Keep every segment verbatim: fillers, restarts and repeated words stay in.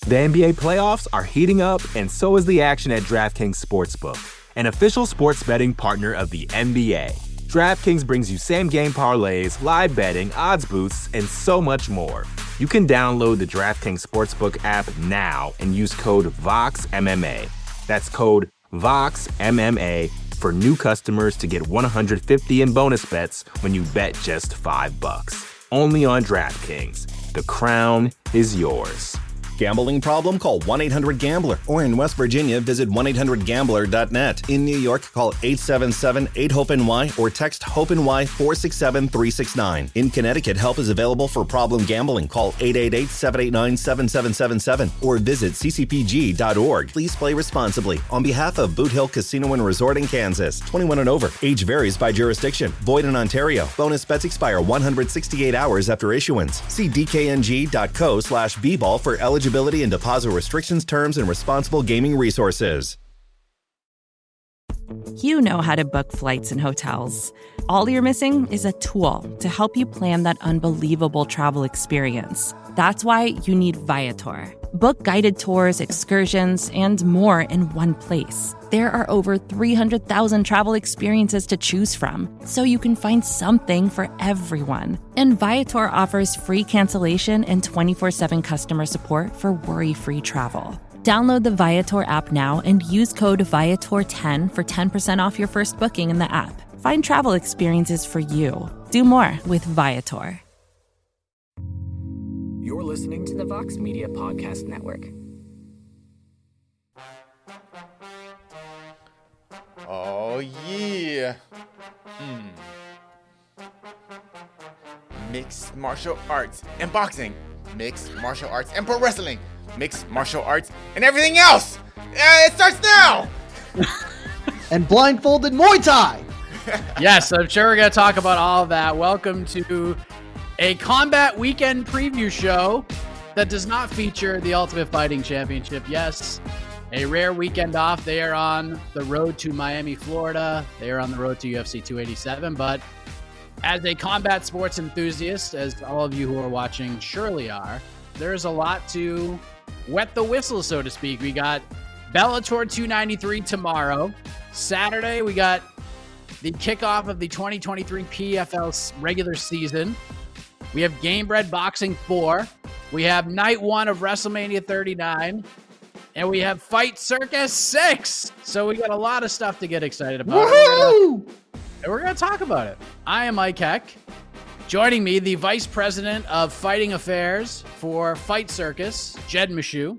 The N B A playoffs are heating up, and so is the action at DraftKings Sportsbook, an official sports betting partner of the N B A. DraftKings brings you same-game parlays, live betting, odds boosts, and so much more. You can download the DraftKings Sportsbook app now and use code VOXMMA. That's code VOXMMA for new customers to get one hundred fifty in bonus bets when you bet just five bucks. Only on DraftKings. The crown is yours. Gambling problem? Call one eight hundred gambler. Or in West Virginia, visit one eight hundred gambler dot net. In New York, call eight seven seven eight hope N Y or text HOPE-NY four six seven three six nine. In Connecticut, help is available for problem gambling. Call eight eight eight seven eight nine seven seven seven seven or visit c c p g dot org. Please play responsibly. On behalf of Boot Hill Casino and Resort in Kansas, twenty-one and over. Age varies by jurisdiction. Void in Ontario. Bonus bets expire one hundred sixty-eight hours after issuance. See d k n g dot co slash b ball for eligibility and deposit restrictions, terms, and responsible gaming resources. You know how to book flights and hotels. All you're missing is a tool to help you plan that unbelievable travel experience. That's why you need Viator. Book guided tours, excursions, and more in one place. There are over three hundred thousand travel experiences to choose from, so you can find something for everyone. And Viator offers free cancellation and twenty-four seven customer support for worry-free travel. Download the Viator app now and use code Viator ten for ten percent off your first booking in the app. Find travel experiences for you. Do more with Viator. You're listening to the Vox Media Podcast Network. Oh, yeah. Mm. Mixed martial arts and boxing. Mixed martial arts and pro wrestling. Mixed martial arts and everything else. Uh, it starts now. And blindfolded Muay Thai. Yes, I'm sure we're going to talk about all of that. Welcome to a combat weekend preview show that does not feature the Ultimate Fighting Championship. Yes, a rare weekend off. They are on the road to Miami, Florida. They are on the road to U F C two eighty-seven. But as a combat sports enthusiast, as all of you who are watching surely are, there's a lot to wet the whistle, so to speak. We got Bellator two ninety-three tomorrow. Saturday, we got the kickoff of the twenty twenty-three P F L regular season. We have Game Bred Boxing four. We have night one of WrestleMania thirty-nine. And we have Fight Circus six. So we got a lot of stuff to get excited about. Woohoo! And we're going to talk about it. I am Mike Heck. Joining me, the Vice President of Fighting Affairs for Fight Circus, Jed Meshew.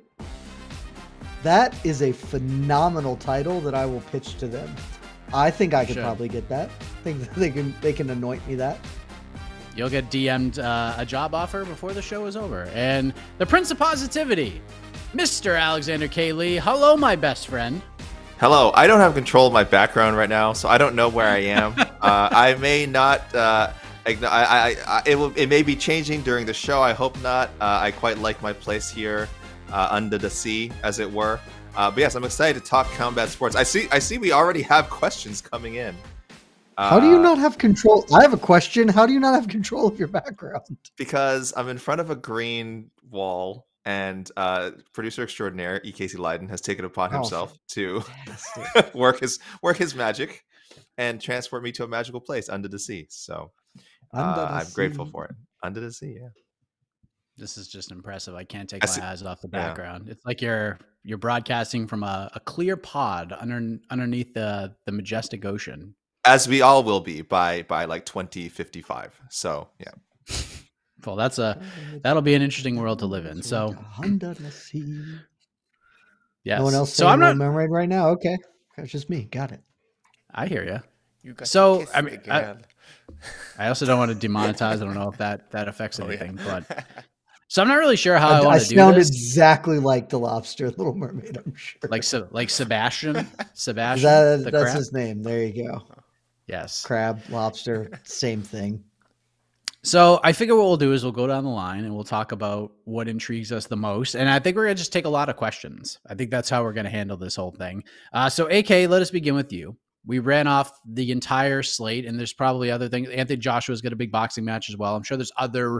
That is a phenomenal title that I will pitch to them. I think I could Should. probably get that. I think they can they can anoint me that. You'll get D M'd uh, a job offer before the show is over. And the Prince of Positivity, Mister Alexander K. Lee. Hello, my best friend. Hello. I don't have control of my background right now, so I don't know where I am. uh, I may not. Uh, I, I, I, it will. It may be changing during the show. I hope not. Uh, I quite like my place here, uh, under the sea, as it were. Uh, but yes, I'm excited to talk combat sports. I see. I see. We already have questions coming in. Uh, How do you not have control? I have a question. How do you not have control of your background? Because I'm in front of a green wall, and uh, producer extraordinaire E. Casey Leiden has taken upon himself oh, to work his work his magic and transport me to a magical place under the sea. So uh, I'm sea. grateful for it. Under the sea, yeah. This is just impressive. I can't take I my see, eyes off the yeah. background. It's like you're you're broadcasting from a, a clear pod under underneath the the majestic ocean. As we all will be by by like twenty fifty-five. So yeah. Well, that's a that'll be an interesting world to live in. So under the sea. Yes. No one else so I'm not memorized right now. Okay, that's just me. Got it. I hear you. You got so I mean, I, I also don't want to demonetize. I don't know if that that affects anything, oh, yeah. but so I'm not really sure how I, I want to do this. I sounded exactly like the lobster, Little Mermaid. I'm sure. Like so, like Sebastian. Sebastian. That, the that's crab? his name. There you go. Yes. Crab, lobster, same thing. So I figure what we'll do is we'll go down the line and we'll talk about what intrigues us the most. And I think we're going to just take a lot of questions. I think that's how we're going to handle this whole thing. Uh, so A K, let us begin with you. We ran off the entire slate and there's probably other things. Anthony Joshua's got a big boxing match as well. I'm sure there's other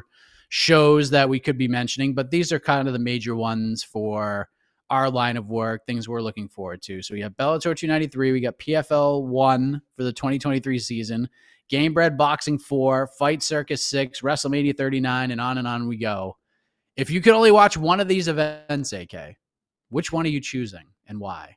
shows that we could be mentioning, but these are kind of the major ones for our line of work, things we're looking forward to. So we have Bellator two ninety-three, we got P F L one for the twenty twenty-three season, Gamebred Boxing four, Fight Circus six, WrestleMania thirty-nine, and on and on we go. If you could only watch one of these events, A K, which one are you choosing and why?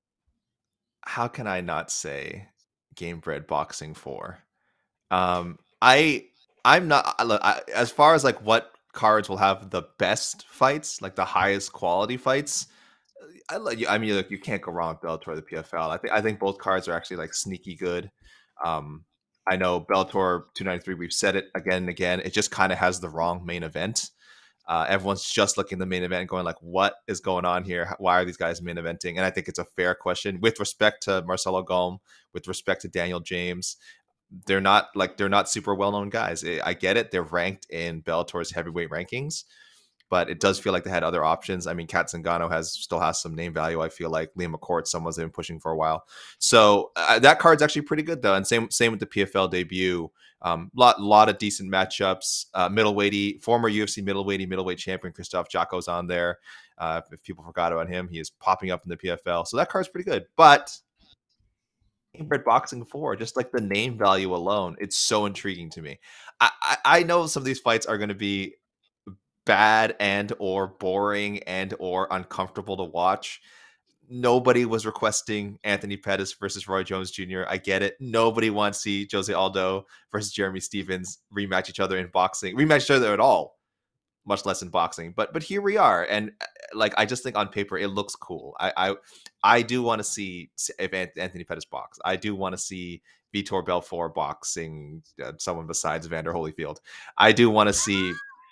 How can I not say Gamebred Boxing four? Um, I I'm not look, I, as far as like what cards will have the best fights, like the highest quality fights. I like you. I mean, look, you can't go wrong with Bellator or the P F L. I think I think both cards are actually like sneaky good. Um, I know Bellator two ninety-three. We've said it again and again. It just kind of has the wrong main event. Uh, everyone's just looking at the main event and going like, what is going on here? Why are these guys main eventing? And I think it's a fair question with respect to Marcelo Golm, with respect to Daniel James. They're not like they're not super well-known guys. I get it. They're ranked in Bellator's heavyweight rankings, but it does feel like they had other options. I mean, Kat Zingano has still has some name value. I feel like Liam McCourt, someone's been pushing for a while. So uh, that card's actually pretty good though. And same same with the P F L debut. Um, lot lot of decent matchups. Uh, middleweighty, former U F C middleweighty, middleweight champion Krzysztof Jotko's on there. Uh, if people forgot about him, he is popping up in the P F L. So that card's pretty good. But Gamebred Boxing four, just like the name value alone, it's so intriguing to me. I, I, I know some of these fights are going to be bad and or boring and or uncomfortable to watch. Nobody was requesting Anthony Pettis versus Roy Jones Junior I get it. Nobody wants to see Jose Aldo versus Jeremy Stephens rematch each other in boxing, rematch each other at all, much less in boxing. But but here we are, and like I just think on paper it looks cool. I I, I do want to see if Anthony Pettis box. I do want to see Vitor Belfort boxing uh, someone besides Vander Holyfield. I do want to see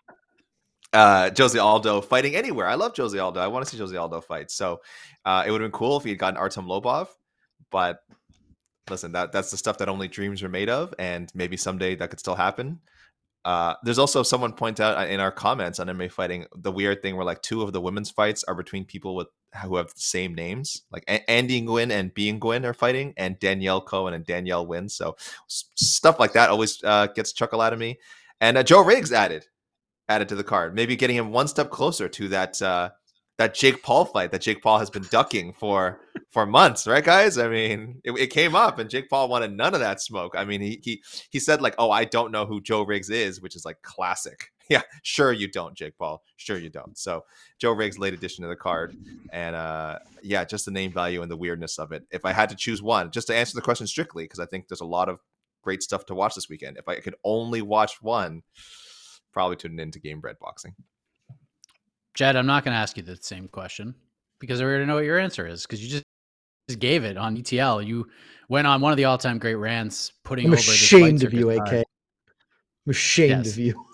Uh, Jose Aldo fighting anywhere. I love Jose Aldo. I want to see Jose Aldo fight. So uh, it would have been cool if he had gotten Artem Lobov. But listen, that that's the stuff that only dreams are made of, and maybe someday that could still happen. Uh, there's also someone point out in our comments on M M A Fighting the weird thing where like two of the women's fights are between people with who have the same names. Like a- Andy Nguyen and B Nguyen are fighting, and Danielle Cohen and Danielle Nguyen. So s- stuff like that always uh, gets a chuckle out of me. And uh, Joe Riggs added. added to the card, maybe getting him one step closer to that uh, that Jake Paul fight that Jake Paul has been ducking for for months, right, guys? I mean, it, it came up, and Jake Paul wanted none of that smoke. I mean, he he he said like, "Oh, I don't know who Joe Riggs is," which is like classic. Yeah, sure you don't, Jake Paul. Sure you don't. So Joe Riggs, late addition to the card, and uh, yeah, just the name value and the weirdness of it. If I had to choose one, just to answer the question strictly, because I think there's a lot of great stuff to watch this weekend. If I could only watch one, probably tune into Gamebred Boxing. Jed, I'm not going to ask you the same question because I already know what your answer is because you just, just gave it on E T L. You went on one of the all-time great rants putting I'm over ashamed this of you, A K. I'm ashamed yes. of you.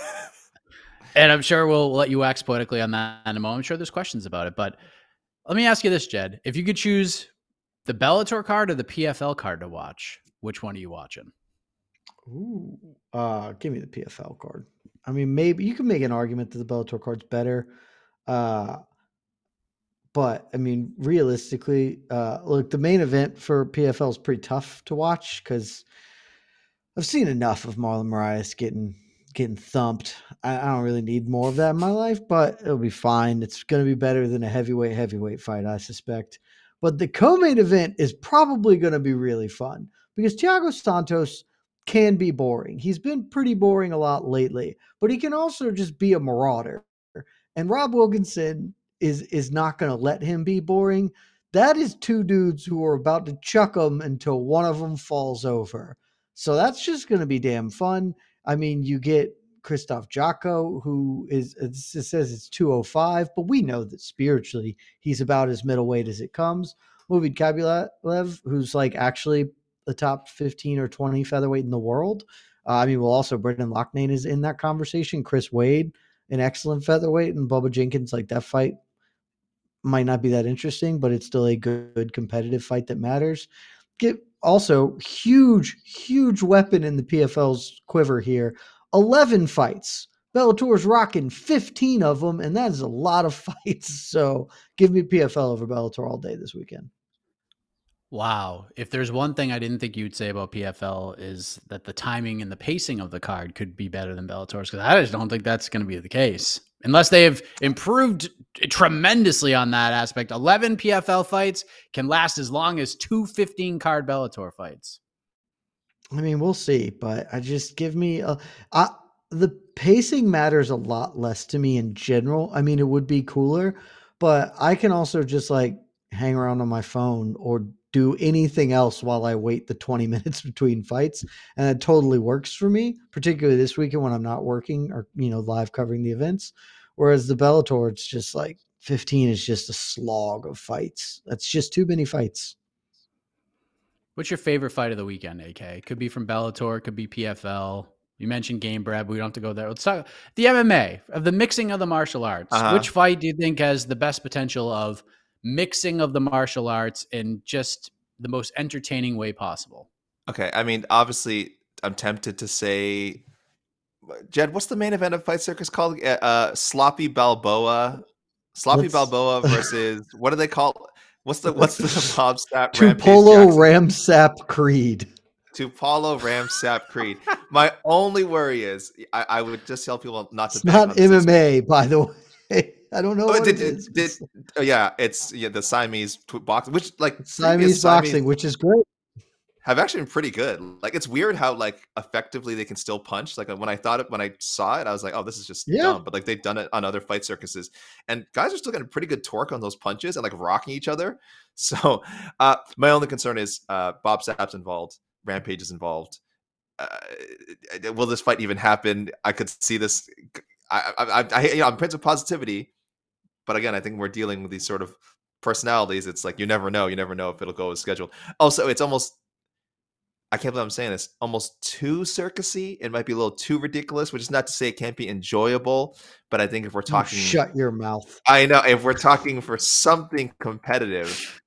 And I'm sure we'll let you wax poetically on that in a moment. I'm sure there's questions about it. But let me ask you this, Jed. If you could choose the Bellator card or the P F L card to watch, which one are you watching? Ooh, uh, give me the P F L card. I mean, maybe you can make an argument that the Bellator card's better. Uh, but I mean, realistically, uh, look, the main event for P F L is pretty tough to watch because I've seen enough of Marlon Moraes getting getting thumped. I, I don't really need more of that in my life, but it'll be fine. It's going to be better than a heavyweight heavyweight fight, I suspect. But the co-main event is probably going to be really fun because Thiago Santos can be boring. He's been pretty boring a lot lately, but he can also just be a marauder. And Rob Wilkinson is is not going to let him be boring. That is two dudes who are about to chuck him until one of them falls over. So that's just going to be damn fun. I mean, you get Krzysztof Jotko, who is, it says it's two oh five, but we know that spiritually he's about as middleweight as it comes. Moved Kabulev, who's like actually the top fifteen or twenty featherweight in the world. Uh, I mean, well, also Brendan Loughnane is in that conversation. Chris Wade, an excellent featherweight, and Bubba Jenkins. Like that fight might not be that interesting, but it's still a good, good competitive fight that matters. Get also huge, huge weapon in the P F L's quiver here. eleven fights. Bellator's rocking fifteen of them, and that is a lot of fights. So give me P F L over Bellator all day this weekend. Wow. If there's one thing I didn't think you'd say about P F L is that the timing and the pacing of the card could be better than Bellator's, because I just don't think that's going to be the case. Unless they have improved tremendously on that aspect. eleven P F L fights can last as long as two fifteen-card Bellator fights. I mean, we'll see, but I just give me a, I, the pacing matters a lot less to me in general. I mean, it would be cooler, but I can also just like hang around on my phone or do anything else while I wait the twenty minutes between fights. And it totally works for me, particularly this weekend when I'm not working or, you know, live covering the events. Whereas the Bellator, it's just like fifteen is just a slog of fights. That's just too many fights. What's your favorite fight of the weekend, A K? Could be from Bellator, could be P F L. You mentioned Game Bread, but we don't have to go there. Let's talk the M M A, of the mixing of the martial arts. Uh-huh. Which fight do you think has the best potential of mixing of the martial arts in just the most entertaining way possible? Okay, I mean, obviously, I'm tempted to say, Jed, what's the main event of Fight Circus called? Uh, uh, Sloppy Balboa, Sloppy Let's- Balboa versus what do they call? What's the what's the Bob Sapp Tupolo Ramsap Creed. Tupolo Ramsap Creed. My only worry is I, I would just tell people not to. It's not M M A, by the way. I don't know Oh, what did, it did, is. did, oh, yeah, it's yeah, the Siamese tw- boxing, which like Siamese boxing, which is great. have actually been pretty good. Like it's weird how like effectively they can still punch. Like when I thought it, when I saw it, I was like, oh, this is just Yeah. dumb. But like they've done it on other fight circuses, and guys are still getting pretty good torque on those punches and like rocking each other. So uh, my only concern is uh, Bob Sapp's involved, Rampage is involved. Uh, will this fight even happen? I could see this. I, I, I, I you know, I'm Prince of Positivity, but again, I think we're dealing with these sort of personalities. It's like you never know. You never know if it'll go as scheduled. Also, it's almost. I can't believe I'm saying this, almost too circusy. It might be a little too ridiculous, which is not to say it can't be enjoyable. But I think if we're talking, Shut your mouth. I know if we're talking for something competitive,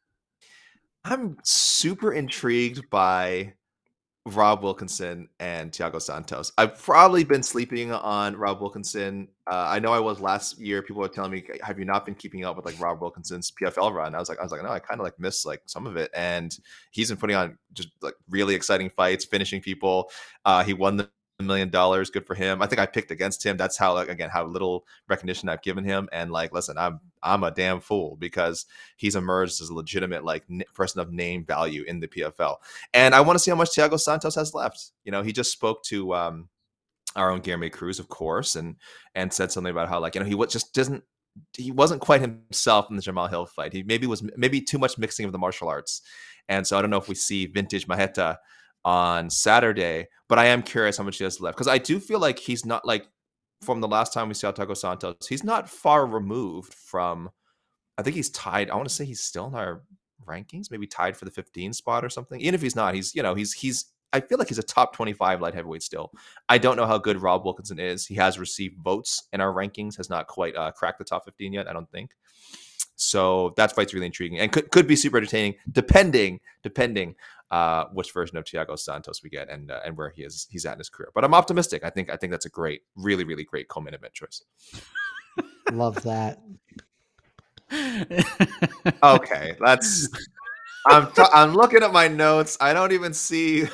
I'm super intrigued by Rob Wilkinson and Thiago Santos. I've probably been sleeping on Rob Wilkinson. Uh, I know I was last year. People were telling me, "Have you not been keeping up with like Rob Wilkinson's P F L run?" I was like, I was like, no, I kind of like miss like some of it. And he's been putting on just like really exciting fights, finishing people. Uh, he won the million dollars. Good for him. I think I picked against him. That's how like again how little recognition I've given him. And like, listen, I'm I'm a damn fool because he's emerged as a legitimate like n- person of name value in the P F L. And I want to see how much Thiago Santos has left. You know, he just spoke to um, our own Guilherme Cruz, of course, and and said something about how like you know he was just doesn't he wasn't quite himself in the Jamal Hill fight. He maybe was maybe too much mixing of the martial arts. And so I don't know if we see vintage Maheta on Saturday, but I am curious how much he has left because I do feel like he's not like from the last time we saw Thiago Santos, he's not far removed from. I think he's tied. I want to say he's still in our rankings, maybe tied for the fifteen spot or something. Even if he's not, he's you know he's he's. I feel like he's a top twenty-five light heavyweight still. I don't know how good Rob Wilkinson is. He has received votes in our rankings, has not quite uh, cracked the top fifteen yet. I don't think. So that fight's really intriguing and could, could be super entertaining, depending depending uh, which version of Thiago Santos we get and uh, and where he is he's at in his career. But I'm optimistic. I think I think that's a great, really really great co-main event choice. Love that. Okay, that's. I'm t- I'm looking at my notes. I don't even see.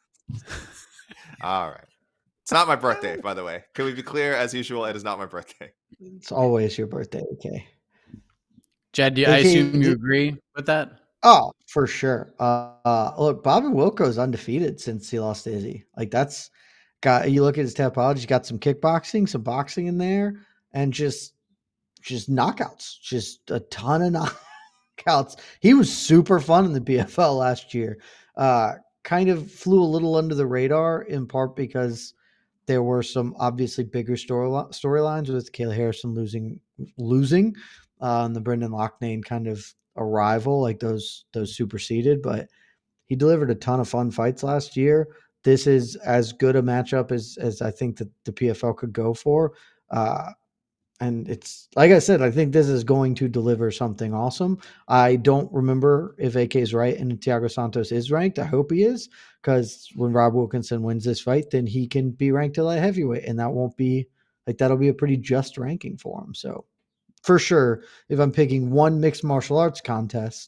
All right, it's not my birthday, by the way. Can we be clear? As usual, it is not my birthday. It's always your birthday, okay? Jed, do you, I assume you agree with that? Oh, for sure. Uh, uh, look, Bobby Wilco's undefeated since he lost to Izzy. Like that's got you look at his topology, he's got some kickboxing, some boxing in there, and just just knockouts, just a ton of knockouts. He was super fun in the P F L last year. Uh, kind of flew a little under the radar in part because there were some obviously bigger story storylines with Kayla Harrison losing losing uh, and the Brendan Loughnane kind of arrival, like those those superseded. But he delivered a ton of fun fights last year. This is as good a matchup as as I think that the P F L could go for. Uh, and it's like I said, I think this is going to deliver something awesome. I don't remember if A K is right and Thiago Santos is ranked. I hope he is, because when Rob Wilkinson wins this fight, then he can be ranked at light heavyweight, and that won't be like that'll be a pretty just ranking for him. So for sure, if I'm picking one mixed martial arts contest,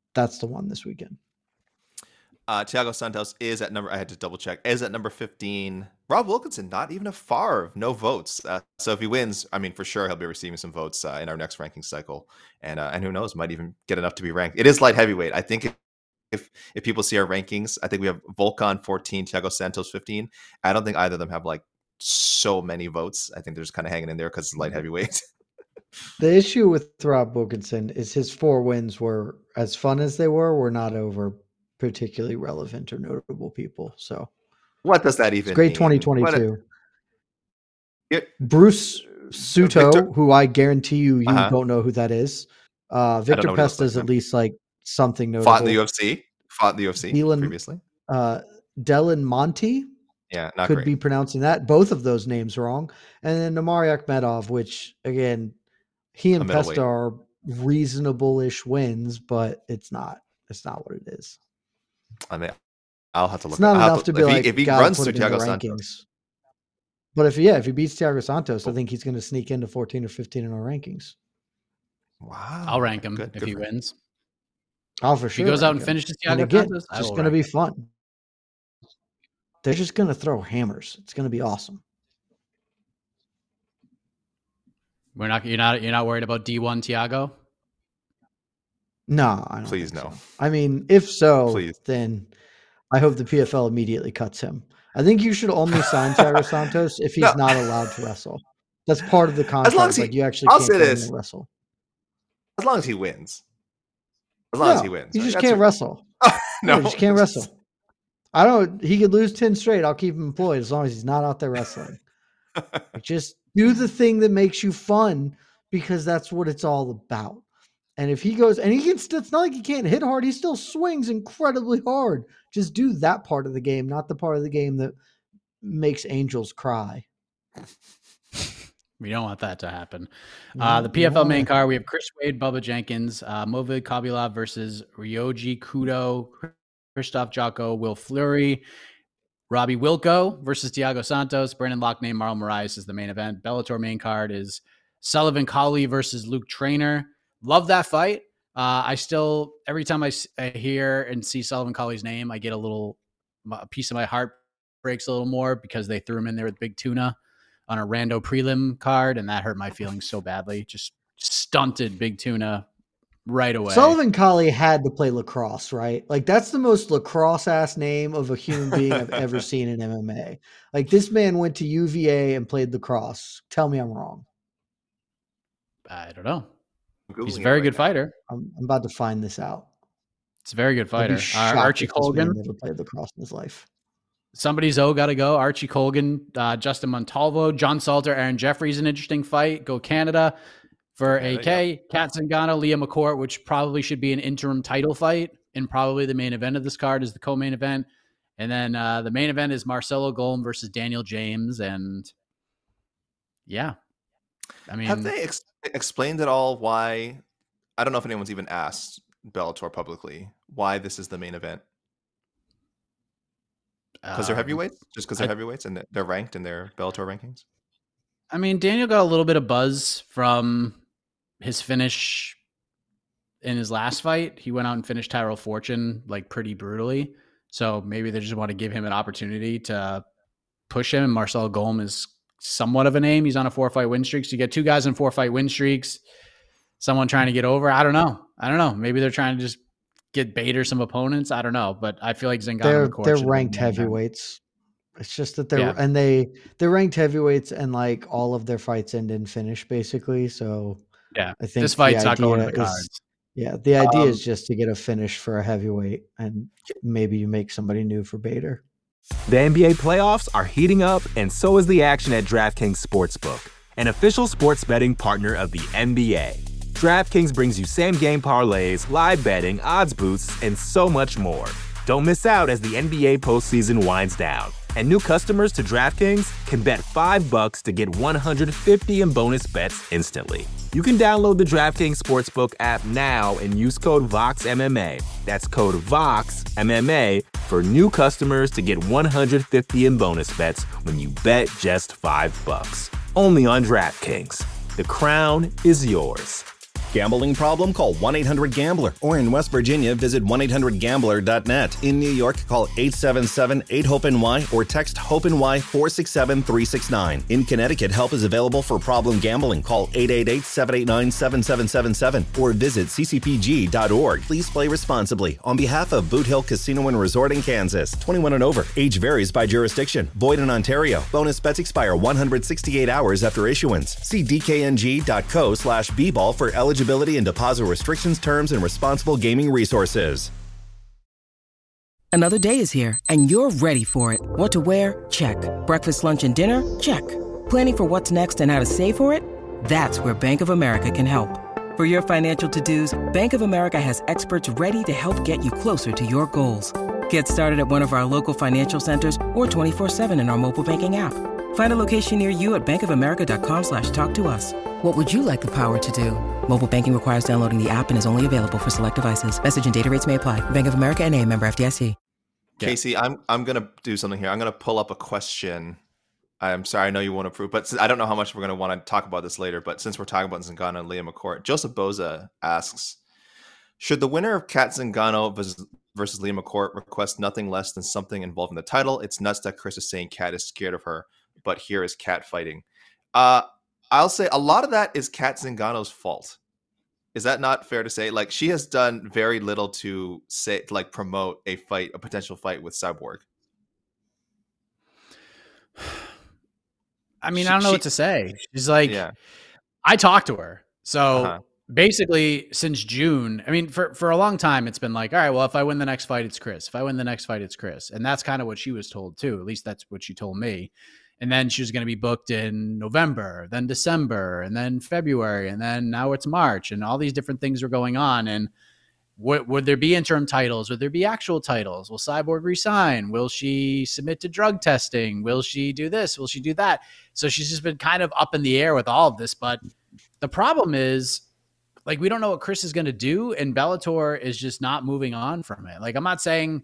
that's the one this weekend. Uh, Thiago Santos is at number, I had to double check, is at number fifteen. Rob Wilkinson, not even a Favre, no votes. Uh, so if he wins, I mean, for sure, he'll be receiving some votes uh, in our next ranking cycle. And uh, and who knows, might even get enough to be ranked. It is light heavyweight. I think if, if if people see our rankings, I think we have Volkan fourteen, Thiago Santos fifteen. I don't think either of them have like so many votes. I think they're just kind of hanging in there because it's light heavyweight. The issue with Rob Wilkinson is his four wins were, as fun as they were, were not over particularly relevant or notable people. So what does that even it's great mean? twenty twenty-two. It, Bruce Suto, Victor, who I guarantee you you uh-huh. don't know who that is. Uh, Victor Pesta is at least like something notable. Fought in the U F C. Fought in the U F C Dylan, previously. Uh, Dylan Monty. Yeah, not could great. be pronouncing that. Both of those names wrong. And then Namari Akhmedov, which again, he and Pesta are reasonable-ish wins, but it's not. It's not what it is. I mean, I'll have to look. It's not enough to, to be if like he, if he God, runs through Thiago rankings. Santos. But if yeah, if he beats Thiago Santos, I think he's going to sneak into fourteen or fifteen in our rankings. Wow, I'll rank him good, if good he wins. Oh, for sure. If he goes out and him. finishes Thiago and again, Santos, it's just going to be fun. They're just going to throw hammers. It's going to be awesome. We're not. You're not. You're not worried about D one Thiago. No, I don't please no. So. I mean, if so, please. then I hope the P F L immediately cuts him. I think you should only sign Thiago Santos if he's no. not allowed to wrestle. That's part of the contract. As long as he, like you actually I'll can't say this. wrestle. As long as he wins. As long no, as he wins. You right? just That's can't what... wrestle. no, you just can't wrestle. I don't. He could lose ten straight. I'll keep him employed as long as he's not out there wrestling. Just do the thing that makes you fun because that's what it's all about. And if he goes, and he can, it's not like he can't hit hard. He still swings incredibly hard. Just do that part of the game, not the part of the game that makes angels cry. We don't want that to happen. No, uh, the P F L main card, we have Chris Wade, Bubba Jenkins, uh, Moved Kabilov versus Ryoji Kudo, Christoph Jocko, Will Fleury, Robbie Wilco versus Thiago Santos, Brandon Loughnane, Marlon Moraes is the main event. Bellator main card is Sullivan Colley versus Luke Traynor. Love that fight. Uh, I still, every time I, I hear and see Sullivan Colley's name, I get a little, a piece of my heart breaks a little more because they threw him in there with Big Tuna on a rando prelim card, and that hurt my feelings so badly. Just stunted Big Tuna right away. Sullivan Colley had to play lacrosse, right? Like that's the most lacrosse ass name of a human being I've ever seen in M M A. Like this man went to U V A and played lacrosse. Tell me I'm wrong. I don't know. He's a very right good now. fighter. I'm, I'm about to find this out. It's a very good fighter. Uh, Archie Colgan never played lacrosse in his life. Somebody's O got to go. Archie Colgan, uh, Justin Montalvo, John Salter, Aaron Jeffries, an interesting fight. Go Canada for A K. Yeah. Kat Zingano, Leah McCourt, which probably should be an interim title fight, and probably the main event of this card is the co-main event. And then uh, the main event is Marcelo Golm versus Daniel James. And yeah, I mean, have they ex- explained at all why? I don't know if anyone's even asked Bellator publicly why this is the main event. Because they're heavyweights? Just because they're I, heavyweights and they're ranked in their Bellator rankings? I mean, Daniel got a little bit of buzz from his finish in his last fight. He went out and finished Tyrell Fortune like pretty brutally. So maybe they just want to give him an opportunity to push him. And Marcelo Golm is somewhat of a name. He's on a four-fight win streak. So you get two guys in four-fight win streaks. Someone trying to get over. I don't know. I don't know. Maybe they're trying to just get bait or some opponents. I don't know, but I feel like Zingano. They're they're ranked heavyweights. It's just that they're yeah. and they they're ranked heavyweights, and like all of their fights end in finish basically. So yeah, I think this fight's not going to the cards. Is, yeah, the idea um, is just to get a finish for a heavyweight, and maybe you make somebody new for Bader. The N B A playoffs are heating up, and so is the action at DraftKings Sportsbook, an official sports betting partner of the N B A. DraftKings brings you same-game parlays, live betting, odds boosts, and so much more. Don't miss out as the N B A postseason winds down. And new customers to DraftKings can bet five bucks to get one hundred fifty in bonus bets instantly. You can download the DraftKings Sportsbook app now and use code VOXMMA. That's code VOXMMA for new customers to get one hundred fifty in bonus bets when you bet just five bucks. Only on DraftKings. The crown is yours. Gambling problem? Call one eight hundred gambler. Or in West Virginia, visit one eight hundred gambler dot net. In New York, call eight seven seven, eight, hope N Y or text HOPE-NY four six seven, three six nine. In Connecticut, help is available for problem gambling. Call eight eight eight, seven eight nine, seven seven seven seven or visit c c p g dot org. Please play responsibly. On behalf of Boot Hill Casino and Resort in Kansas, twenty-one and over. Age varies by jurisdiction. Void in Ontario. Bonus bets expire one hundred sixty-eight hours after issuance. See d k n g dot co slash b ball for eligibility and deposit restrictions, terms, and responsible gaming resources. Another day is here, and you're ready for it. What to wear? Check. Breakfast, lunch, and dinner? Check. Planning for what's next and how to save for it? That's where Bank of America can help. For your financial to-dos, Bank of America has experts ready to help get you closer to your goals. Get started at one of our local financial centers or twenty-four seven in our mobile banking app. Find a location near you at bankofamerica.com slash talk to us. What would you like the power to do? Mobile banking requires downloading the app and is only available for select devices. Message and data rates may apply. Bank of America N A, member F D I C. Casey, I'm I'm gonna do something here. I'm gonna pull up a question. I'm sorry, I know you won't approve, but I don't know how much we're gonna want to talk about this later. But since we're talking about Zingano and Leah McCourt, Joseph Boza asks, should the winner of Kat Zingano versus, versus Leah McCourt request nothing less than something involving the title? It's nuts that Chris is saying Kat is scared of her, but here is Kat fighting. Uh, I'll say a lot of that is Kat Zingano's fault. Is that not fair to say? Like, she has done very little to say, like, promote a fight, a potential fight with Cyborg. I mean, She- I don't know she- what to say. She's like, Yeah. I talked to her. So Uh-huh. basically, since June, I mean, for, for a long time, it's been like, all right, well, if I win the next fight, it's Chris. If I win the next fight, it's Chris. And that's kind of what she was told, too. At least that's what she told me. And then she was going to be booked in November, then December, and then February, and then now it's March, and all these different things are going on. And w- would there be interim titles? Would there be actual titles? Will Cyborg resign? Will she submit to drug testing? Will she do this? Will she do that? So she's just been kind of up in the air with all of this. But the problem is, like, we don't know what Chris is going to do, and Bellator is just not moving on from it. Like, I'm not saying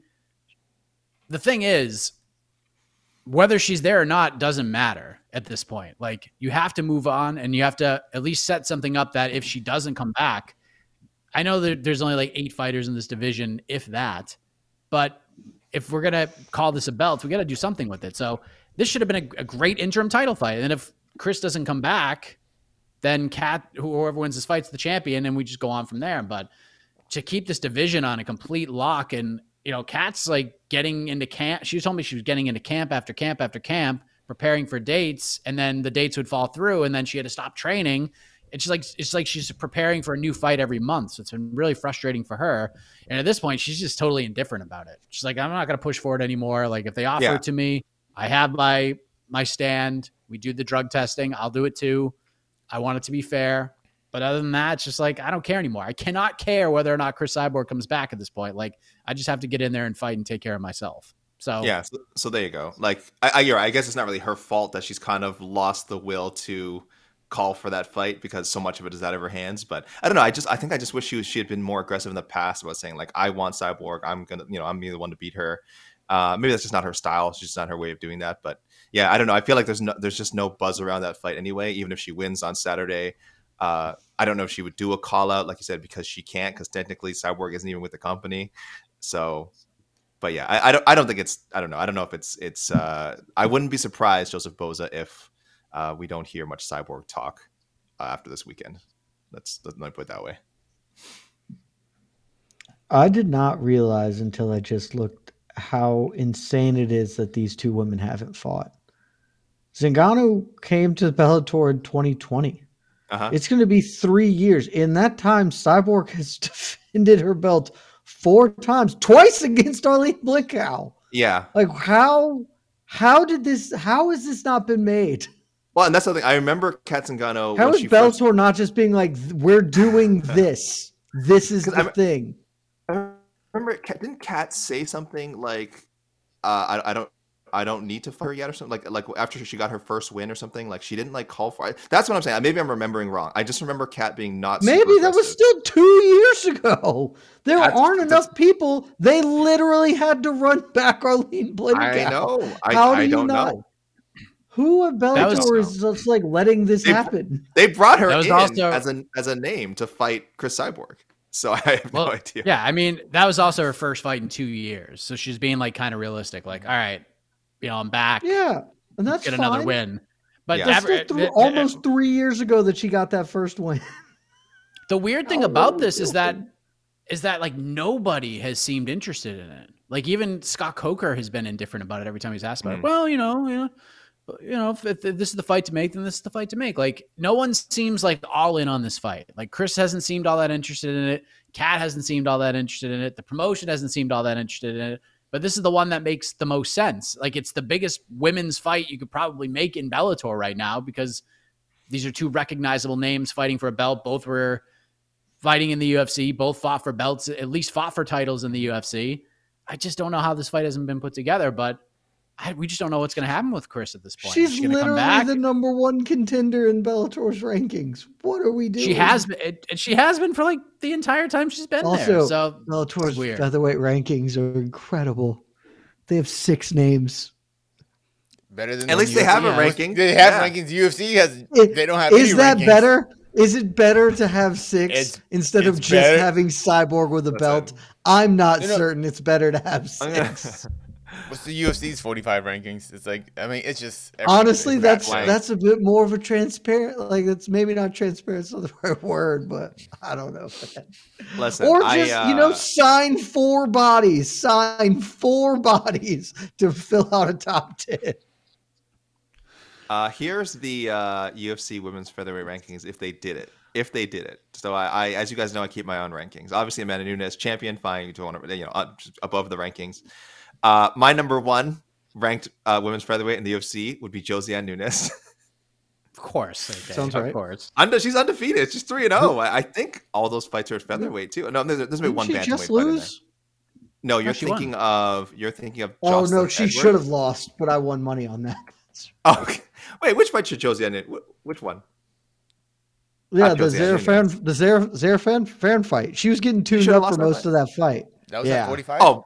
– the thing is – whether she's there or not doesn't matter at this point. Like, you have to move on, and you have to at least set something up that if she doesn't come back, I know that there's only like eight fighters in this division, if that, but if we're going to call this a belt, we got to do something with it. So this should have been a, a great interim title fight. And if Chris doesn't come back, then Kat, whoever wins this fight's the champion, and we just go on from there. But to keep this division on a complete lock, and you know, Kat's like getting into camp. She told me she was getting into camp after camp after camp, preparing for dates, and then the dates would fall through, and then she had to stop training. It's just like it's like she's preparing for a new fight every month. So it's been really frustrating for her. And at this point, she's just totally indifferent about it. She's like, I'm not going to push for it anymore. Like, if they offer Yeah. it to me, I have my my stand. We do the drug testing. I'll do it too. I want it to be fair. But other than that, it's just like, I don't care anymore. I cannot care whether or not Chris Cyborg comes back at this point. Like, I just have to get in there and fight and take care of myself. So Yeah, so, so there you go. Like, I, I, you're right. I guess it's not really her fault that she's kind of lost the will to call for that fight because so much of it is out of her hands. But I don't know. I just, I think I just wish she was, she had been more aggressive in the past about saying, like, I want Cyborg. I'm gonna, you know, I'm the one to beat her. Uh, maybe that's just not her style. It's just not her way of doing that. But yeah, I don't know. I feel like there's no, there's just no buzz around that fight anyway. Even if she wins on Saturday, uh, I don't know if she would do a call out, like you said, because she can't, because technically Cyborg isn't even with the company. So, but yeah, I, I don't, I don't think it's, I don't know. I don't know if it's, it's, uh, I wouldn't be surprised, Joseph Boza, if uh, we don't hear much Cyborg talk uh, after this weekend. Let's, let me put it that way. I did not realize until I just looked how insane it is that these two women haven't fought. Zingano came to Bellator in twenty twenty. Uh-huh. It's going to be three years. In that time, Cyborg has defended her belt four times, twice against Arlene Blickow. Yeah. Like, how how did this, how has this not been made? Well, and that's the thing. I remember Kat Zingano. How when is she Bellator first- not just being like, we're doing this? This is the I'm- thing. I remember, Kat- didn't Kat say something like, uh, I, I don't, I don't need to fight her yet or something, like, like after she got her first win or something, like she didn't like call for it. That's what I'm saying. Maybe I'm remembering wrong. I just remember Kat being not super Maybe that was aggressive. still two years ago. There That's- aren't that's- enough people. They literally had to run back Arlene Blickow. I know. I, How do I you don't not? know. Who at Bellator was- is just like letting this They- happen? They brought her That was in also- as a as a name to fight Chris Cyborg. So I have Well, no idea. Yeah, I mean, that was also her first fight in two years. So she's being like kind of realistic. Like, all right, you know, I'm back. Yeah, and that's get fine. another win. But Yeah. That's never- still the- th- the- almost three years ago that she got that first win. The weird thing How about long this is that ago? is that like nobody has seemed interested in it. Like even Scott Coker has been indifferent about it every time he's asked about Mm. it. Well, you know, you know, you know, if, if this is the fight to make, then this is the fight to make. Like no one seems like all in on this fight. Like Chris hasn't seemed all that interested in it. Kat hasn't seemed all that interested in it. The promotion hasn't seemed all that interested in it. But this is the one that makes the most sense. Like it's the biggest women's fight you could probably make in Bellator right now because these are two recognizable names fighting for a belt. Both were fighting in the U F C, both fought for belts, at least fought for titles in the U F C. I just don't know how this fight hasn't been put together, but I, we just don't know what's going to happen with Chris at this point. She's Is she gonna come literally back? the number one contender in Bellator's rankings. What are we doing? She has been, and she has been for like the entire time she's been Also, there. So Bellator's it's weird. featherweight rankings are incredible. They have six names. Better than At the least they U F C have a has. ranking. They have Yeah. rankings. U F C has. It- They don't have. Is any that rankings. better? Is it better to have six It's- instead of it's just better. having Cyborg with a Listen. belt? I'm not You know- certain it's better to have I'm gonna- six. What's the U F C's forty-five rankings? It's like I mean, it's just Honestly, it's that's bad. that's a bit more of a transparent. Like it's maybe not transparent is the right word, but I don't know. Listen, Or I, just you know, uh, sign four bodies, sign four bodies to fill out a top ten. Uh, here's the uh, U F C women's featherweight rankings if they did it. If they did it. So I, I, as you guys know, I keep my own rankings. Obviously, Amanda Nunes, champion, fine, you don't want to, you know, uh, just above the rankings. Uh, my number one ranked uh, women's featherweight in the U F C would be Josiane Nunes. Of course. Okay. Sounds of right. course. Unde- she's undefeated. She's three and zero. I I think all those fights are at featherweight too. No, there's, there's maybe Didn't one she bantamweight just fight in there. lose? No, you're she won. thinking of you're thinking of. Oh no, Jocelyn she Edwards. should have lost, but I won money on that. Oh, okay. Wait, which fight should Josiane? Wh- Which one? Yeah, Not the Josiane Zarafan, the Zara Zarafan Fan fight. She was getting tuned should've up for lost that most fight. of that fight. That was yeah. at forty-five. Oh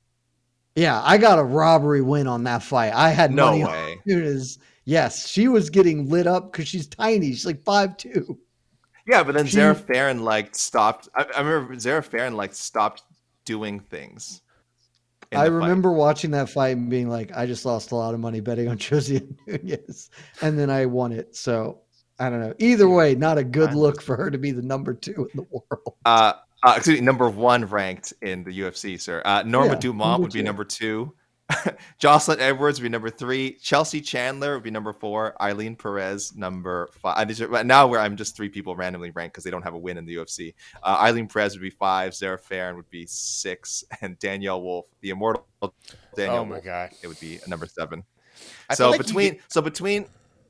Yeah, I got a robbery win on that fight. I had no money way! on Nunes. Yes, she was getting lit up because she's tiny. She's like five two. Yeah, but then She- Zara Farron like stopped. I, I remember Zara Farron like stopped doing things. in I the fight. remember watching that fight and being like, I just lost a lot of money betting on Josiane Nunes, and then I won it. So I don't know. Either way, not a good Fine. look for her to be the number two in the world. Uh, uh, excuse me, number one ranked in the U F C, sir. Uh, Norma Yeah, Dumont number would be two. number two. Jocelyn Edwards would be number three. Chelsea Chandler would be number four. Eileen Perez number five. Uh, these are- but now where I'm just three people randomly ranked because they don't have a win in the U F C. Uh, Eileen Perez would be five. Zara Farron would be six, and Danielle Wolf, the immortal Danielle Oh my Wolf, god. it would be number seven. I so feel like you between get- so between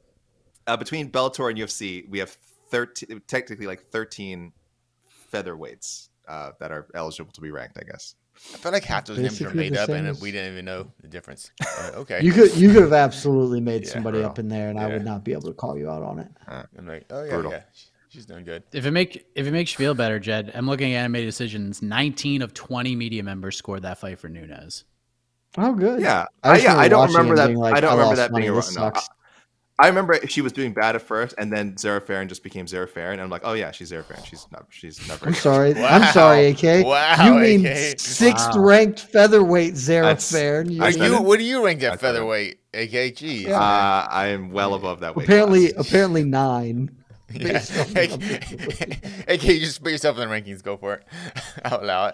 uh, between Bellator and U F C, we have thirteen, technically like thirteen featherweights uh, that are eligible to be ranked, I guess. I feel like half those names are Basically made the up, same and as- we didn't even know the difference. Uh, okay. You could you could have absolutely made Yeah, somebody bro. up in there, and I Yeah. would not be able to call you out on it. I'm like, oh yeah, Brutal. yeah, she- she's doing good. If it make if it makes you feel better, Jed, I'm looking at animated decisions. nineteen of twenty media members scored that fight for Nunes. Oh, good. Yeah, I I, just yeah, remember I don't watching remember it that. and being like, I don't I remember lost that being money, a this no, I, sucks. I remember she was doing bad at first, and then Zara Farron just became Zara Farron, and I'm like, oh yeah, she's Zara Farron. She's not. She's never. I'm sorry. Wow. I'm sorry, A K. Wow, you mean A K. sixth Wow. ranked featherweight Zara That's- Farron? You Are That's mean- you? better. What do you rank at That's better. featherweight? A K G. Uh, I am well above that weight. apparently class. apparently nine. Yeah. based on the numbers. A K, you just put yourself in the rankings. Go for it. I'll allow it.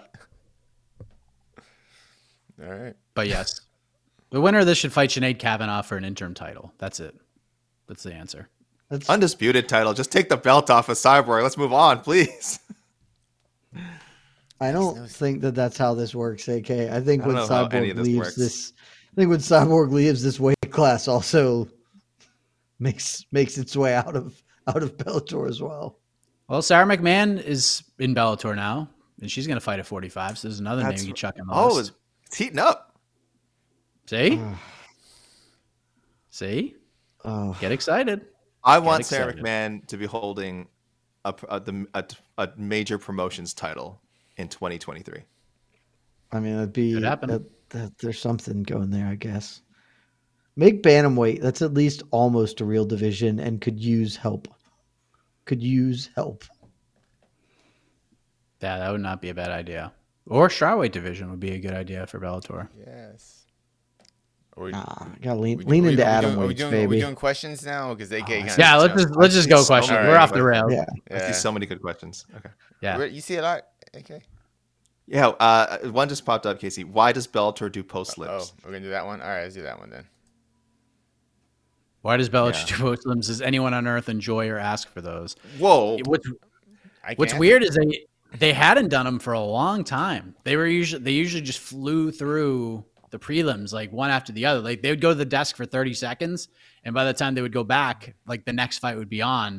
All right. But yes, the winner of this should fight Sinead Kavanaugh for an interim title. That's it. That's the answer. That's, Undisputed title. Just take the belt off of Cyborg. Let's move on, please. I don't think that that's how this works, A K. I think I when don't know how any Cyborg of this leaves works. this, I think when Cyborg leaves this weight class, also makes makes its way out of out of Bellator as well. Well, Sarah McMahon is in Bellator now, and she's going to fight at forty-five. So there's another That's- name you chuck in the Oh, list. it's, it's heating up. See, see, Oh, get excited. I want Sarah excited. McMahon to be holding a, a, the- a, a major promotions title in twenty twenty-three. I mean, it'd be Could happen. that, that, there's something going there, I guess. Make bantamweight. That's at least almost a real division and could use help. Could use help. Yeah, that would not be a bad idea. Or strawweight division would be a good idea for Bellator. Yes. Are we, Nah, gotta lean, we- lean we- into we atom doing, are we weights, doing, baby. Are we doing questions now? Because they get Oh, Yeah, let's just let's just go so questions. many We're off the good rails. Yeah. I see so many good questions. Okay. Yeah. You see a lot? Okay. Yeah. Uh, one just popped up, Casey. Why does Bellator do post Oh, lips? we're gonna do that one. All right, let's do that one then. Why does Bellator Yeah. do post limbs? Does anyone on earth enjoy or ask for those? Whoa. What's I What's can't- weird is they they hadn't done them for a long time. They were usually they usually just flew through the prelims like one after the other. Like they would go to the desk for thirty seconds, and by the time they would go back, like the next fight would be on.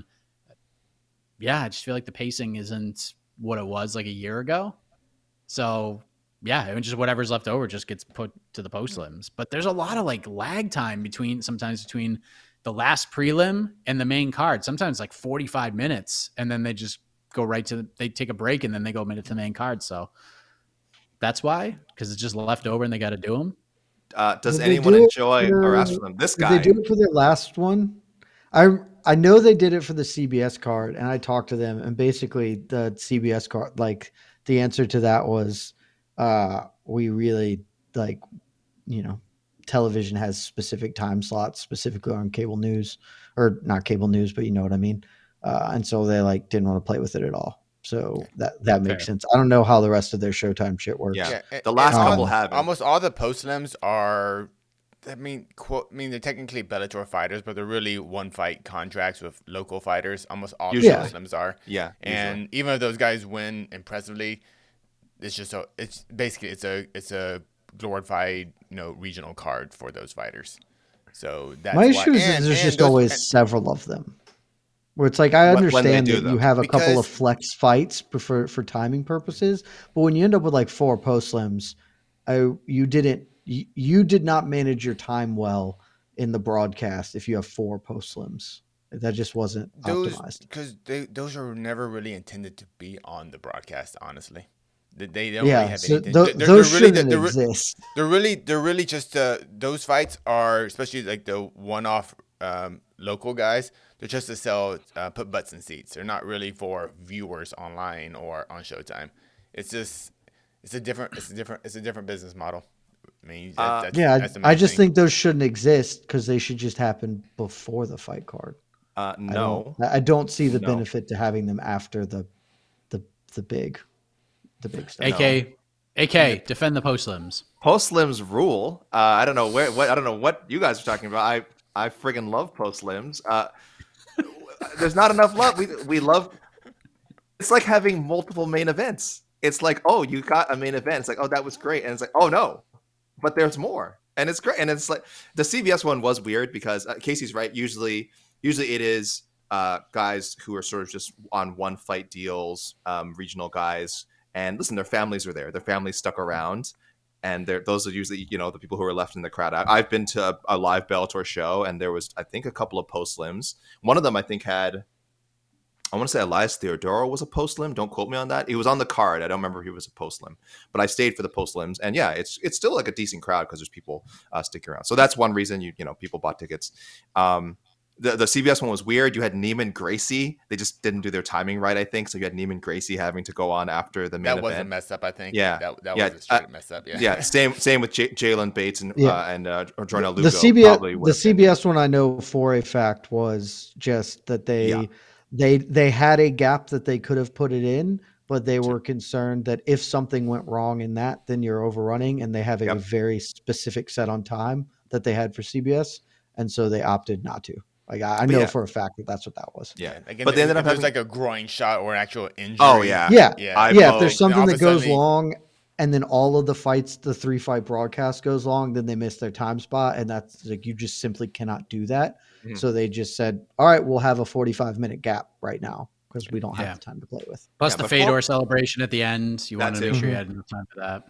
Yeah, I just feel like the pacing isn't what it was like a year ago. So yeah, it was just whatever's left over just gets put to the post limbs. But there's a lot of like lag time between sometimes between the last prelim and the main card. Sometimes like forty-five minutes, and then they just go right to the, they take a break and then they go minute to the main card. So that's why, because it's just left over and they got to do them. Uh, does Did they anyone do it enjoy for- or ask for them? This Did guy. they do it for their last one? I I know they did it for the C B S card, and I talked to them, and basically the C B S card, like the answer to that was, uh, we really like, you know, television has specific time slots, specifically on cable news, or not cable news, but you know what I mean. Uh, and so they like didn't want to play with it at all. So that that makes Okay. sense. I don't know how the rest of their Showtime shit works. Yeah. Yeah, The and- last and couple al- haven't. Almost all the post-lims are, I mean, quote, I mean, they're technically Bellator fighters, but they're really one-fight contracts with local fighters. Almost all Usually. the post-lims are. Yeah. And even if those guys win impressively, it's just a, it's basically it's a it's a glorified, you know, regional card for those fighters. So that's My why- issue is and- there's and just those- always and- several of them. Where it's like I When- when they understand do that you them. have a couple of Because- flex fights for for timing purposes, but when you end up with like four post limbs, I you didn't you, you did not manage your time well in the broadcast if you have four post limbs. That just wasn't those optimized. because they those are never really intended to be on the broadcast. Honestly, they, they don't Yeah, really have so anything. tho- they're, they're those really, shouldn't they're, re- exist. They're really, they're really just uh, those fights are, especially like the one-off um, local guys. They're just to sell, uh, put butts in seats. They're not really for viewers online or on Showtime. It's just, it's a different, it's a different, it's a different business model. I mean, that, Uh, that's, Yeah, that's the I, I main just thing. think those shouldn't exist because they should just happen before the fight card. Uh, I no. don't, I don't see the No. benefit to having them after the the the big the big stuff. A K, A K, defend the post limbs. Post limbs rule. Uh, I don't know where. What I don't know what you guys are talking about. I I friggin' love post limbs. Uh, there's not enough love. We we love. It's like having multiple main events. It's like, oh, you got a main event. It's like, oh, that was great, and it's like, oh no, but there's more, and it's great. And it's like the C B S one was weird because uh, Casey's right. Usually, usually it is uh, guys who are sort of just on one fight deals, um, regional guys. And listen, their families are there. Their families stuck around, and they're, those are usually, you know, the people who are left in the crowd. I, I've been to a, a live Bellator show, and there was, I think, a couple of post limbs. One of them, I think, had, I want to say Elias Theodoro was a post limb. Don't quote me on that. He was on the card. I don't remember if he was a post limb, but I stayed for the post limbs, and yeah, it's it's still like a decent crowd because there's people uh, sticking around. So that's one reason you you know people bought tickets. Um, The the C B S one was weird. You had Neiman Gracie. They just didn't do their timing right, I think. So you had Neiman Gracie having to go on after the main That wasn't event. messed up, I think. Yeah. That, that Yeah, was a straight uh, mess up. Yeah. Yeah, same same with J- Jalen Bates and Yeah. uh, and uh, Jordan Lugo. The C B S probably would the have been- C B S one I know for a fact was just that they Yeah. they they had a gap that they could have put it in, but they were concerned that if something went wrong in that, then you're overrunning, and they have a Yep. very specific set on time that they had for C B S, and so they opted not to. Like I, I But know yeah. for a fact that that's what that was. Yeah, Like, but they ended if up there's having. like a groin shot or an actual injury. Oh yeah, Yeah, Yeah. I yeah. If vote. there's something all of that a goes sudden they- long, and then all of the fights, the three fight broadcast goes long, then they miss their time spot, and that's like you just simply cannot do that. Mhm. So they just said, "All right, we'll have a forty-five minute gap right now because we don't have Yeah. the time to play with." Plus Yeah, the but Fedor for- celebration at the end. You want That's to make it. sure you Mhm. had enough time for that.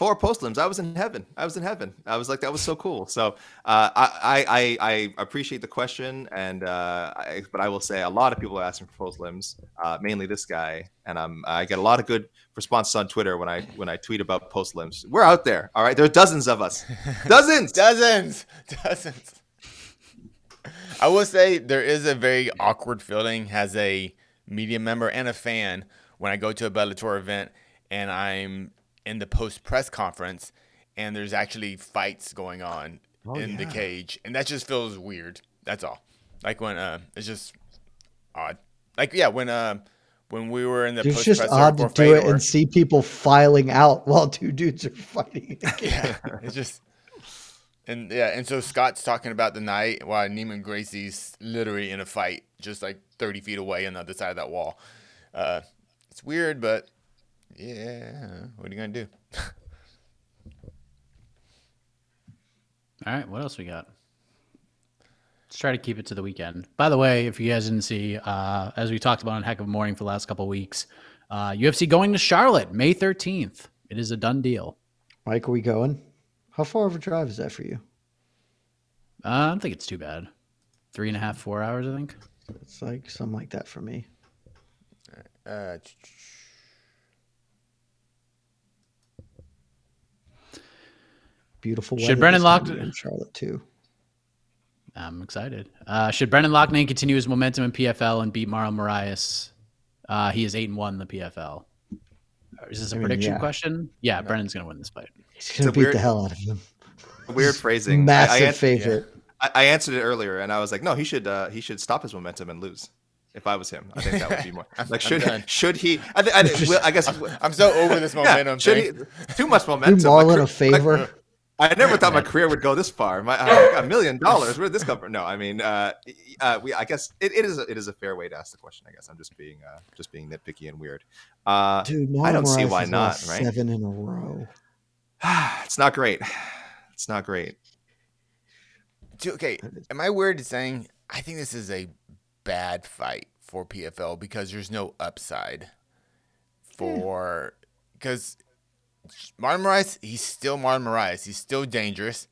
four post limbs. I was in heaven. I was in heaven. I was like, that was so cool. So uh, I, I I appreciate the question, and uh, I, but I will say a lot of people are asking for post limbs, uh, mainly this guy, and I'm I get a lot of good responses on Twitter when I when I tweet about post limbs. We're out there, all right. There are dozens of us, dozens, dozens, dozens. I will say there is a very awkward feeling as a media member and a fan when I go to a Bellator event and I'm in the post press conference and there's actually fights going on oh, in yeah. the cage, and that just feels weird. That's all. Like when uh, it's just odd. Like yeah, when uh, when we were in the it's post just press odd to do Fedor, it and see people filing out while two dudes are fighting. Yeah, it's just. And yeah, and so Scott's talking about the night while Neiman Gracie's literally in a fight, just like thirty feet away on the other side of that wall. Uh, it's weird, but yeah, what are you gonna do? All right, what else we got? Let's try to keep it to the weekend. By the way, if you guys didn't see, uh, as we talked about on Heck of a Morning for the last couple of weeks, uh, U F C going to Charlotte May thirteenth. It is a done deal. Mike, are we going? How far of a drive is that for you? Uh, I don't think it's too bad. Three and a half, four hours, I think. It's like something like that for me. Uh, Beautiful weather. Should Brendan Loughnane in Charlotte too? I'm excited. Uh, should Brendan Loughnane continue his momentum in P F L and beat Marlon Moraes? Uh, he is eight and one in the P F L. Is this a I mean, prediction yeah. question? Yeah, no. Brendan's gonna win this fight. He's gonna beat weird, the hell out of him. Weird phrasing. Massive I, I, favorite. Yeah. I, I answered it earlier, and I was like, no, he should. Uh, he should stop his momentum and lose. If I was him, I think that would be more. Like, should should he? I, th- I, th- well, I guess I'm so over this momentum. Yeah, should thing. he? Too much momentum. Do Marlon a favor. Like, I never thought my career would go this far. My uh, a million dollars. Where did this come from? No, I mean, uh, uh, we. I guess it, it is. A, it is a fair way to ask the question. I guess I'm just being, uh, just being nitpicky and weird. Uh, Dude, Marlon I don't Moraes see why not. Right? Seven in a row. It's not great. It's not great. Dude, okay, am I weird in saying I think this is a bad fight for P F L because there's no upside for because. Marlon Moraes, he's still Marlon Moraes. He's still dangerous.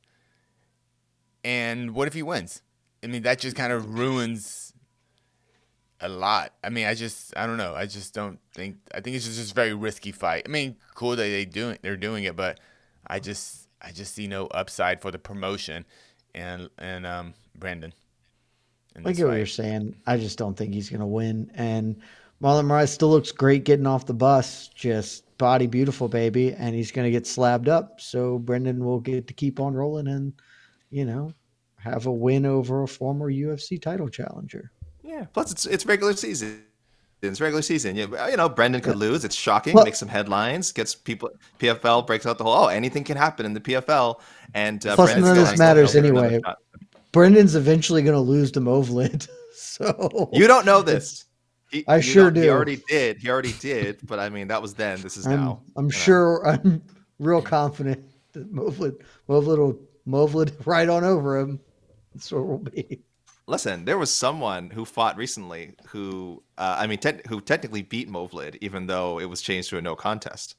And what if he wins? I mean, that just kind of ruins a lot. I mean, I just, I don't know. I just don't think, I think it's just, just a very risky fight. I mean, cool that they doing, they're doing it, but I just, I just see no upside for the promotion and, and, um, Brandon. I get what you're saying. I just don't think he's going to win. And Marlon Moraes still looks great getting off the bus. Just, body beautiful, baby, and he's going to get slabbed up. So Brendan will get to keep on rolling and, you know, have a win over a former U F C title challenger. Yeah. Plus, it's it's regular season. It's regular season. You, you know, Brendan could lose. It's shocking. Well, makes some headlines. Gets people. P F L breaks out the whole. Oh, anything can happen in the P F L. And uh, plus, Brendan's none of this matters anyway. Brendan's eventually going to lose to Movlid. So you don't know this. He, I sure do. He already did. He already did. But I mean, that was then. This is I'm, now. I'm sure. Know. I'm real confident that Movlid, Movlid will Movlid right on over him. That's what it will be. Listen, there was someone who fought recently who, uh, I mean, te- who technically beat Movlid, even though it was changed to a no contest.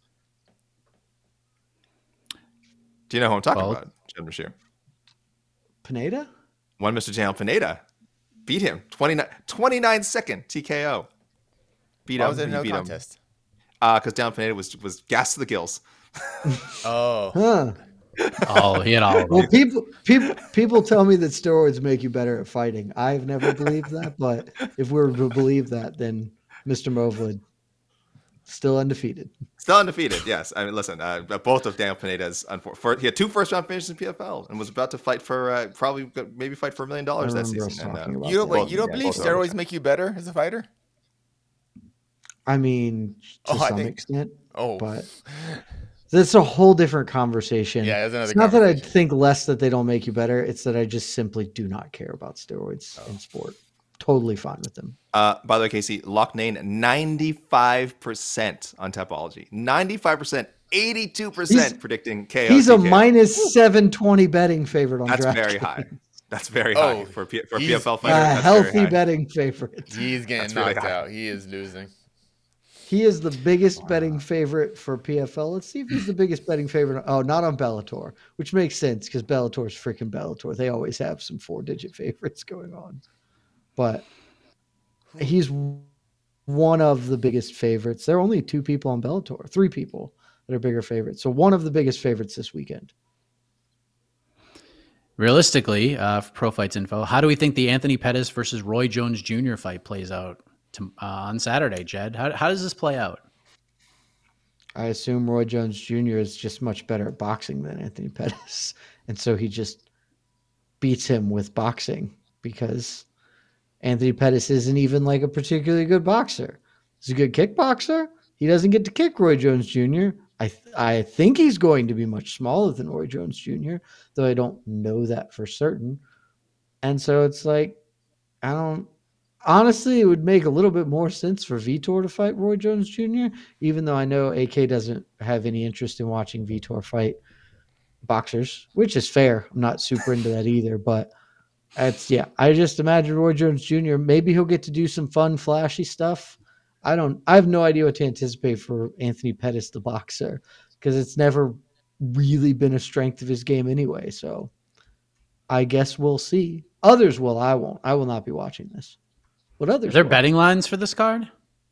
Do you know who I'm talking well, about, Jed Bashir? Pineda? One Mister Daniel Pineda. Beat him twenty-nine, twenty-nine second T K O. Beat Why him. was it no beat contest? Uh, because Daniel Pineda was was gassed to the gills. Oh. Huh. Oh, he had all of them. Well, people people people tell me that steroids make you better at fighting. I've never believed that, but if we were to believe that, then Mister Movlid still undefeated. Still undefeated, yes. I mean, listen, uh, both of Daniel Pineda's, for, he had two first round finishes in P F L and was about to fight for uh, probably maybe fight for a million dollars that season. And, uh, you don't, wait, you don't yeah, believe steroids make you better as a fighter? I mean, to oh, some think, extent. Oh, but that's a whole different conversation. Yeah, that's another it's not that I think less that they don't make you better. It's that I just simply do not care about steroids oh. in sport. Totally fine with them. Uh, by the way, Casey, Loughnane, ninety-five percent on Tapology. ninety-five percent, eighty-two percent he's, predicting K O. He's T K O. A minus seven twenty betting favorite on That's draft very games. high. That's very high oh, for, P- for a P F L fighter. A That's healthy betting favorite. He's getting That's knocked really out. He is losing. He is the biggest betting favorite for P F L. Let's see if he's the biggest betting favorite. Oh, not on Bellator, which makes sense because Bellator is freaking Bellator. They always have some four-digit favorites going on. But he's one of the biggest favorites. There are only two people on Bellator, three people that are bigger favorites. So one of the biggest favorites this weekend. Realistically, uh, for Pro Fights Info, how do we think the Anthony Pettis versus Roy Jones Junior fight plays out to, uh, on Saturday, Jed? How, how does this play out? I assume Roy Jones Junior is just much better at boxing than Anthony Pettis. And so he just beats him with boxing because Anthony Pettis isn't even like a particularly good boxer. He's a good kickboxer. He doesn't get to kick Roy Jones Junior I th- I think he's going to be much smaller than Roy Jones Junior, though I don't know that for certain. And so it's like, I don't, honestly, it would make a little bit more sense for Vitor to fight Roy Jones Junior, even though I know A K doesn't have any interest in watching Vitor fight boxers, which is fair. I'm not super into that either, but it's, yeah, I just imagine Roy Jones Junior, maybe he'll get to do some fun, flashy stuff. I don't, I have no idea what to anticipate for Anthony Pettis, the boxer, because it's never really been a strength of his game anyway. So I guess we'll see. Others will. I won't. I will not be watching this. What others? Are there will. betting lines for this card?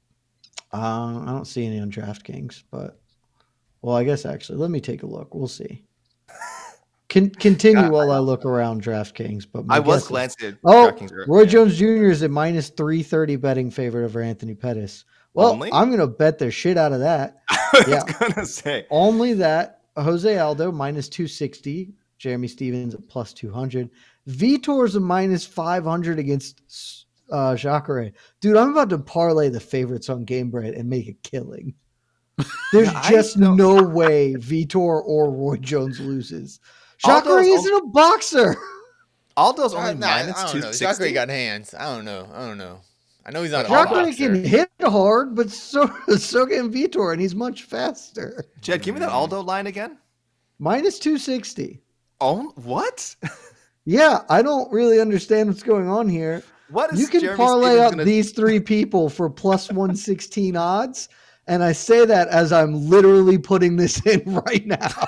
Uh, I don't see any on DraftKings, but well, I guess actually, let me take a look. We'll see. Can continue God, while I, I look around DraftKings. But my I was guess glancing is, at oh, DraftKings. Roy Yeah. Jones Junior is at minus three thirty betting favorite over Anthony Pettis. Well, Only? I'm going to bet the shit out of that. I Yeah. was gonna say Only that. Jose Aldo minus two sixty. Jeremy Stevens at plus two hundred. Vitor's a minus five hundred against uh, Jacare. Dude, I'm about to parlay the favorites on Game Bread and make a killing. There's Yeah, I just don't- no way Vitor or Roy Jones loses. Aldo's Jacare al- isn't a boxer. Aldo's Uh, only nah, minus I two don't know. sixty. Jacare got hands. I don't know. I don't know. I know he's not a Jacare boxer. can hit hard, but so, so can Vitor, and he's much faster. Jed, give me that Aldo line again. Minus two sixty. Oh, what? Yeah, I don't really understand what's going on here. What is You can Jeremy parlay Stevens up gonna- these three people for plus one sixteen odds. And I say that as I'm literally putting this in right now.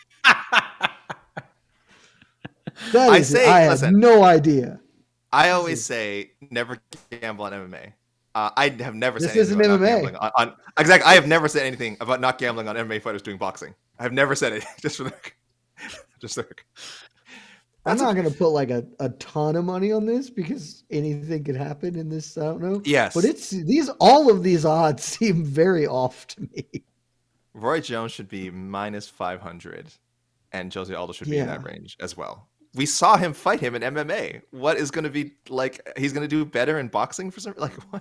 That I is, say- I had listen. no idea. I always say never gamble on M M A. Uh, I have never This said anything isn't about not M M A. gambling on, on exactly. I have never said anything about not gambling on M M A fighters doing boxing. I have never said it. Just for the, just the, I'm That's not a- going to put like a, a ton of money on this because anything could happen in this. I don't know. Yes. But it's these, all of these odds seem very off to me. Roy Jones should be minus five hundred, and Jose Aldo should be in Yeah. that range as well. We saw him fight him in M M A. What is going to be like? He's going to do better in boxing for some like what?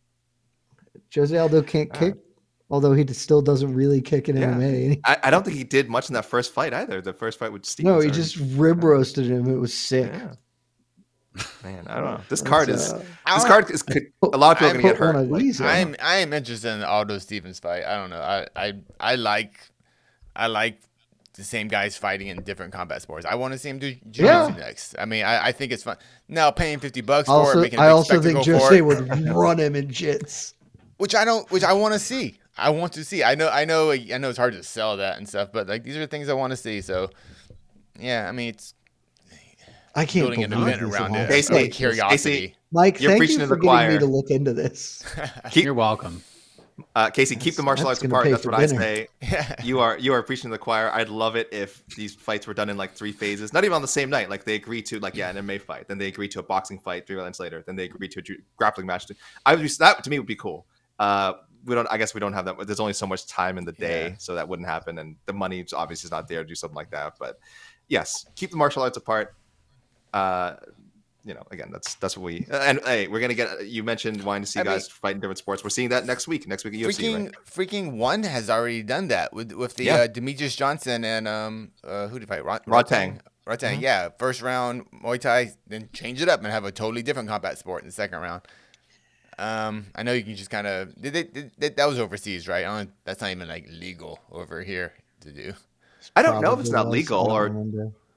Jose Aldo can't All kick, although he still doesn't really kick in Yeah. M M A. I, I don't think he did much in that first fight either. The first fight with Stevens. No, he or- just rib roasted him. It was sick. Yeah. Man, I don't know. This Let's, card is uh, this card is could, a lot of people are put gonna get one hurt. of Like, these in. I'm I am interested in the Aldo Stevens fight. I don't know. I I, I like I like the same guys fighting in different combat sports. I want to see him do jiu-jitsu Yeah. next. I mean, I, I think it's fun. Now paying fifty bucks for Also, it, making a I big also think spectacle for Jose it, would run him in jits. which I don't, which I want to see. I want to see. I know, I know, I know it's hard to sell that and stuff, but like these are things I want to see. So, yeah, I mean, it's I can't building an believe event this around is it. Casey, Like Casey, curiosity. Mike, You're thank preaching you to for the getting me choir. to look into this. keep, You're welcome. uh, Casey, keep the martial That's arts gonna apart. pay That's for what dinner. I say. You are you are preaching to the choir. I'd love it if these fights were done in like three phases, not even on the same night. Like they agree to like yeah, an M M A fight, then they agree to a boxing fight three months later, then they agree to a ju- grappling match. I would be, that to me would be cool. Uh, we don't. I guess we don't have that. There's only so much time in the day, Yeah. so that wouldn't happen, and the money obviously is not there to do something like that. But yes, keep the martial arts apart. Uh, you know, again, that's that's what we. And hey, we're gonna get. You mentioned wanting to see I guys mean- fight in different sports. We're seeing that next week. Next week at U F C. freaking Right? freaking one has already done that with with the Yeah. uh, Demetrius Johnson and um uh, who did he fight Rod, Rodtang. Rodtang, Mhm. yeah, first round Muay Thai, then change it up and have a totally different combat sport in the second round. Um, I know you can just kind of did, they, did, did that was overseas, right? I don't, that's not even like legal over here to do. I don't know if it's Probably not was. legal I don't or remember.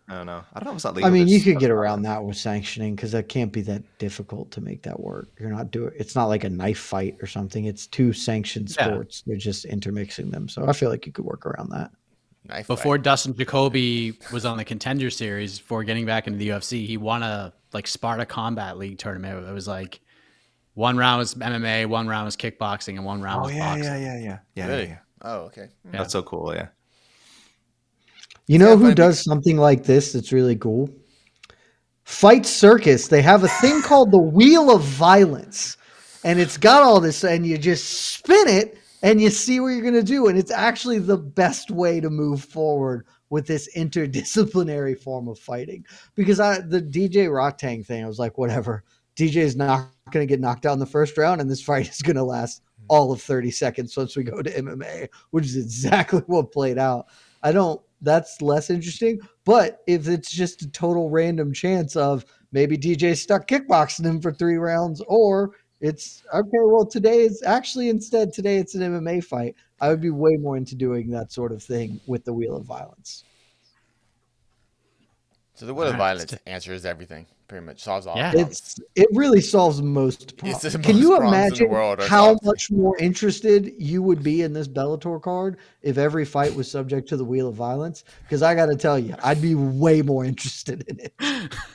I don't know. I don't know if it's not legal. I mean, you There's- could get around that with sanctioning because that can't be that difficult to make that work. You're not doing. It's not like a knife fight or something. It's two sanctioned Yeah. sports. They're just intermixing them. So I feel like you could work around that. Knife Before fight. Dustin Jacoby was on the Contender Series, before getting back into the U F C, he won a like Sparta Combat League tournament. It was like one round was M M A, one round was kickboxing, and one round Oh was yeah, boxing. yeah, yeah, yeah, yeah. Really? yeah, yeah. Oh, okay. That's so cool. Yeah. You know Yeah, who but- does something like this that's really cool? Fight Circus. They have a thing called the Wheel of Violence. And it's got all this, and you just spin it and you see what you're going to do. And it's actually the best way to move forward with this interdisciplinary form of fighting. Because I, the D J Rotang thing, I was like, whatever. D J's not going to get knocked out in the first round, and this fight is going to last all of thirty seconds once we go to M M A, which is exactly what played out. I don't, that's less interesting. But if it's just a total random chance of maybe D J stuck kickboxing him for three rounds, or it's okay, well, today is actually instead, today it's an M M A fight, I would be way more into doing that sort of thing with the Wheel of Violence. So the Wheel of Alright, Violence let's answers everything. Pretty much solves all Yeah. problems. It's it really solves most problems. It's the Can most you problems in the imagine world are how solved. much more interested you would be in this Bellator card if every fight was subject to the Wheel of Violence? Because I got to tell you, I'd be way more interested in it.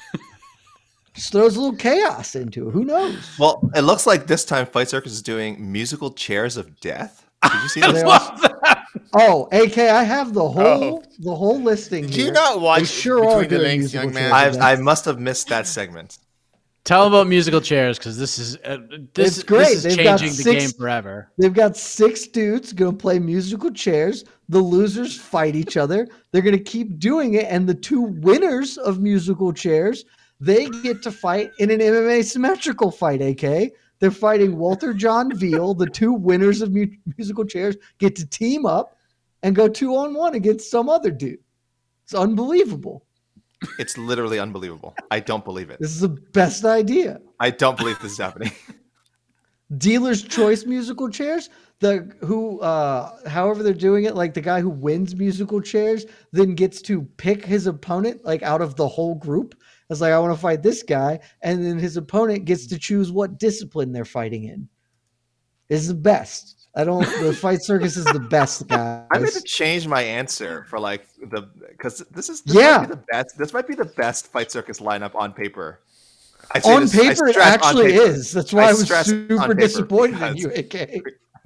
Just throws a little chaos into it. Who knows? Well, it looks like this time Fight Circus is doing musical chairs of death. Did you see They this? also- oh, A K, I have the whole Oh. the whole listing. Did here. you not watch They sure are Between the doing Links, musical young man? chairs I of I death. must have missed that segment. Tell them about musical chairs because this is uh, this, It's great. this is They've got changing the six- game forever. They've got six dudes going to play musical chairs. The losers fight each other. They're going to keep doing it. And the two winners of musical chairs, they get to fight in an M M A symmetrical fight, A K. They're fighting Walter John Veal. The two winners of mu- musical chairs get to team up and go two on one against some other dude. It's unbelievable. It's literally unbelievable. I don't believe it. This is the best idea. I don't believe this is happening. Dealer's choice musical chairs, the who uh however they're doing it, like the guy who wins musical chairs then gets to pick his opponent like out of the whole group. It's like, I want to fight this guy, and then his opponent gets to choose what discipline they're fighting in. It's the best. I don't the Fight Circus is the best, guys. I'm going to change my answer for like the because this is this Yeah. might be the best. This might be the best Fight Circus lineup on paper. I say On this- I paper, it stress on actually paper. is. That's why I, I was stress on super paper disappointed in because- you, A K.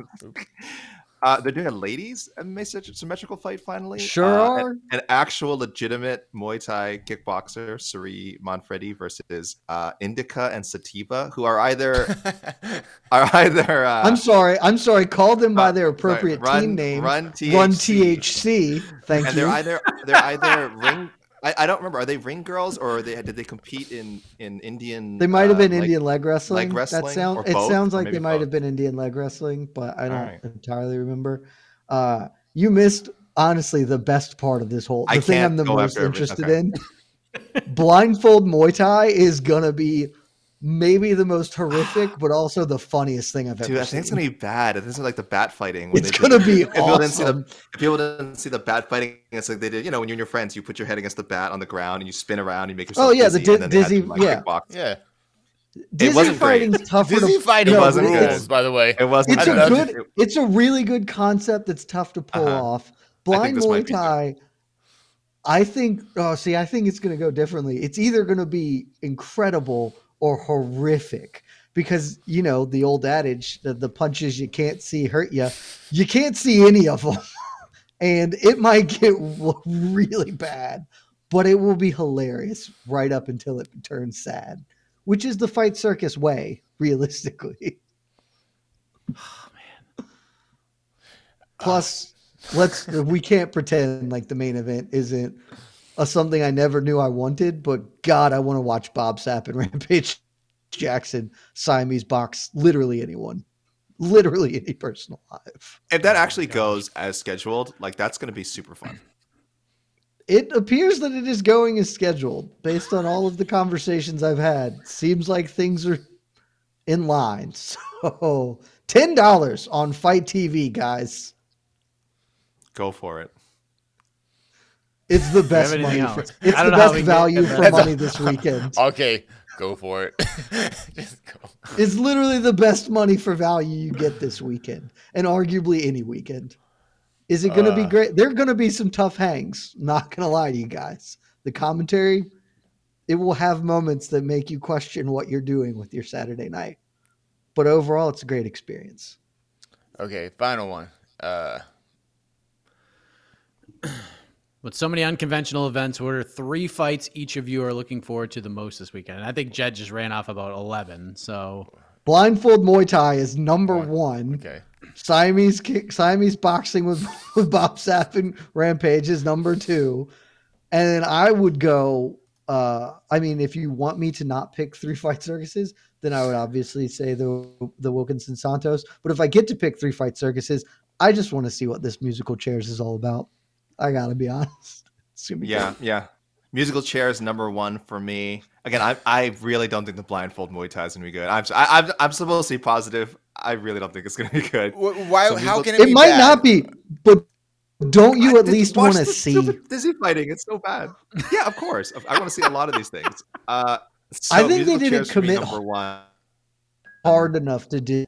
Uh, they're doing a ladies M M A symmetrical fight finally. Sure Uh, are. An, an actual legitimate Muay Thai kickboxer, Suri Manfredi versus uh, Indica and Sativa, who are either are either. Uh, I'm sorry. I'm sorry. Call them by uh, their sorry, appropriate Run- team name. Run T H C. Run T H C. Thank and you. they're either they're either ring. I, I don't remember. Are they ring girls or are they did they compete in in Indian? They might have uh, been like- Indian leg wrestling. leg wrestling, that sound, or it both, sounds or like maybe they might have both. been Indian leg wrestling, but I don't Alright. entirely remember. Uh, you missed honestly the best part of this whole. The I thing I'm can't the go most after every- interested okay. in. Blindfold Muay Thai is gonna be maybe the most horrific, but also the funniest thing I've Dude, ever I think it's seen. gonna be bad. This is like the bat fighting. when It's they gonna did- be if people didn't see the awesome. if people didn't see the bat fighting. It's like they did. You know, when you and your friends, you put your head against the bat on the ground and you spin around. You make yourself. Oh, yeah, the dizzy, di- and then they had dizzy- to, like, yeah. kickbox. Yeah. Dizzy wasn't great. fighting's tougher Dizzy to fighting no, wasn't but good. it's- rules, by the way. It wasn't. It's a I love good. it. It's a really good concept that's tough to pull Uh-huh. off. I think Blind this might Muay be too. Thai. I think. Oh, see, I think it's going to go differently. It's either going to be incredible or horrific because you know the old adage that the punches you can't see hurt you. You can't see any of them, and it might get w- really bad, but it will be hilarious right up until it turns sad, which is the Fight Circus way, realistically. Plus, let's we can't pretend like the main event isn't a something I never knew I wanted, but God, I want to watch Bob Sapp and Rampage Jackson Siamese box literally anyone, literally any person alive. If that actually goes as scheduled, like that's gonna be super fun. It appears that it is going as scheduled based on all of the conversations I've had. Seems like things are in line. So ten dollars on Fight T V, guys. Go for it. It's the best anything money. For, else? it's I the don't know how we best can value get for that. money this weekend. Okay, go for it. Just go. It's literally the best money for value you get this weekend, and arguably any weekend. Is it going to be Uh. great? There are going to be some tough hangs. Not going to lie to you guys. The commentary, it will have moments that make you question what you're doing with your Saturday night. But overall, it's a great experience. Okay, final one. Uh, With so many unconventional events, what are three fights each of you are looking forward to the most this weekend? And I think Jed just ran off about eleven. So Blindfold Muay Thai is number one. okay. Siamese kick, Siamese boxing with, with Bob Sapp and Rampage is number two. And then I would go, uh, I mean, if you want me to not pick three fight circuses, then I would obviously say the the Wilkinson Santos. But if I get to pick three fight circuses, I just want to see what this musical chairs is all about. I gotta be honest. It's gonna be Yeah, good. yeah. Musical chairs number one for me. Again, I I really don't think the blindfold Muay Thai is gonna be good. I'm I, I'm I'm supposed to be positive. I really don't think it's gonna be good. Wh- Why? So how musical- can it, It be might bad? not be, but don't you I at did least watch want to the see? stupid Disney fighting. It's so bad. Yeah, of course. I want to see a lot of these things. Uh, so I think they musical didn't chairs for me, commit number one. hard enough to do.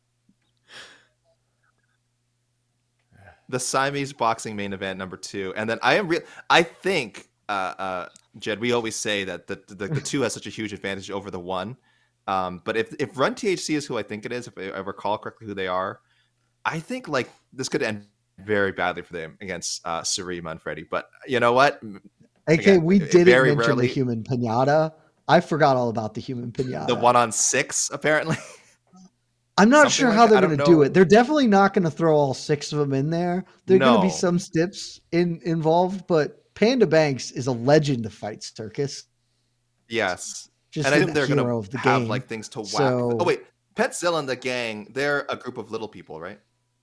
The Siamese boxing main event number two, and then I am real. I think, uh, uh, Jed, we always say that the, the the two has such a huge advantage over the one. Um, but if if Run T H C is who I think it is, if I recall correctly who they are, I think like this could end very badly for them against uh, Suri Manfredi. But you know what? A K, Again, we it- didn't very mention rarely- the human pinata. I forgot all about the human pinata. The one on six, apparently. I'm not something sure like how that. they're I going don't to do know. it. They're definitely not going to throw all six of them in there. There are going to be No. some stips in involved, but Panda Banks is a legend of fight circus. Yes. Just And I a think they're hero gonna of the have game. like things to whack. So- Oh wait, Petzilla and the gang, they're a group of little people, right?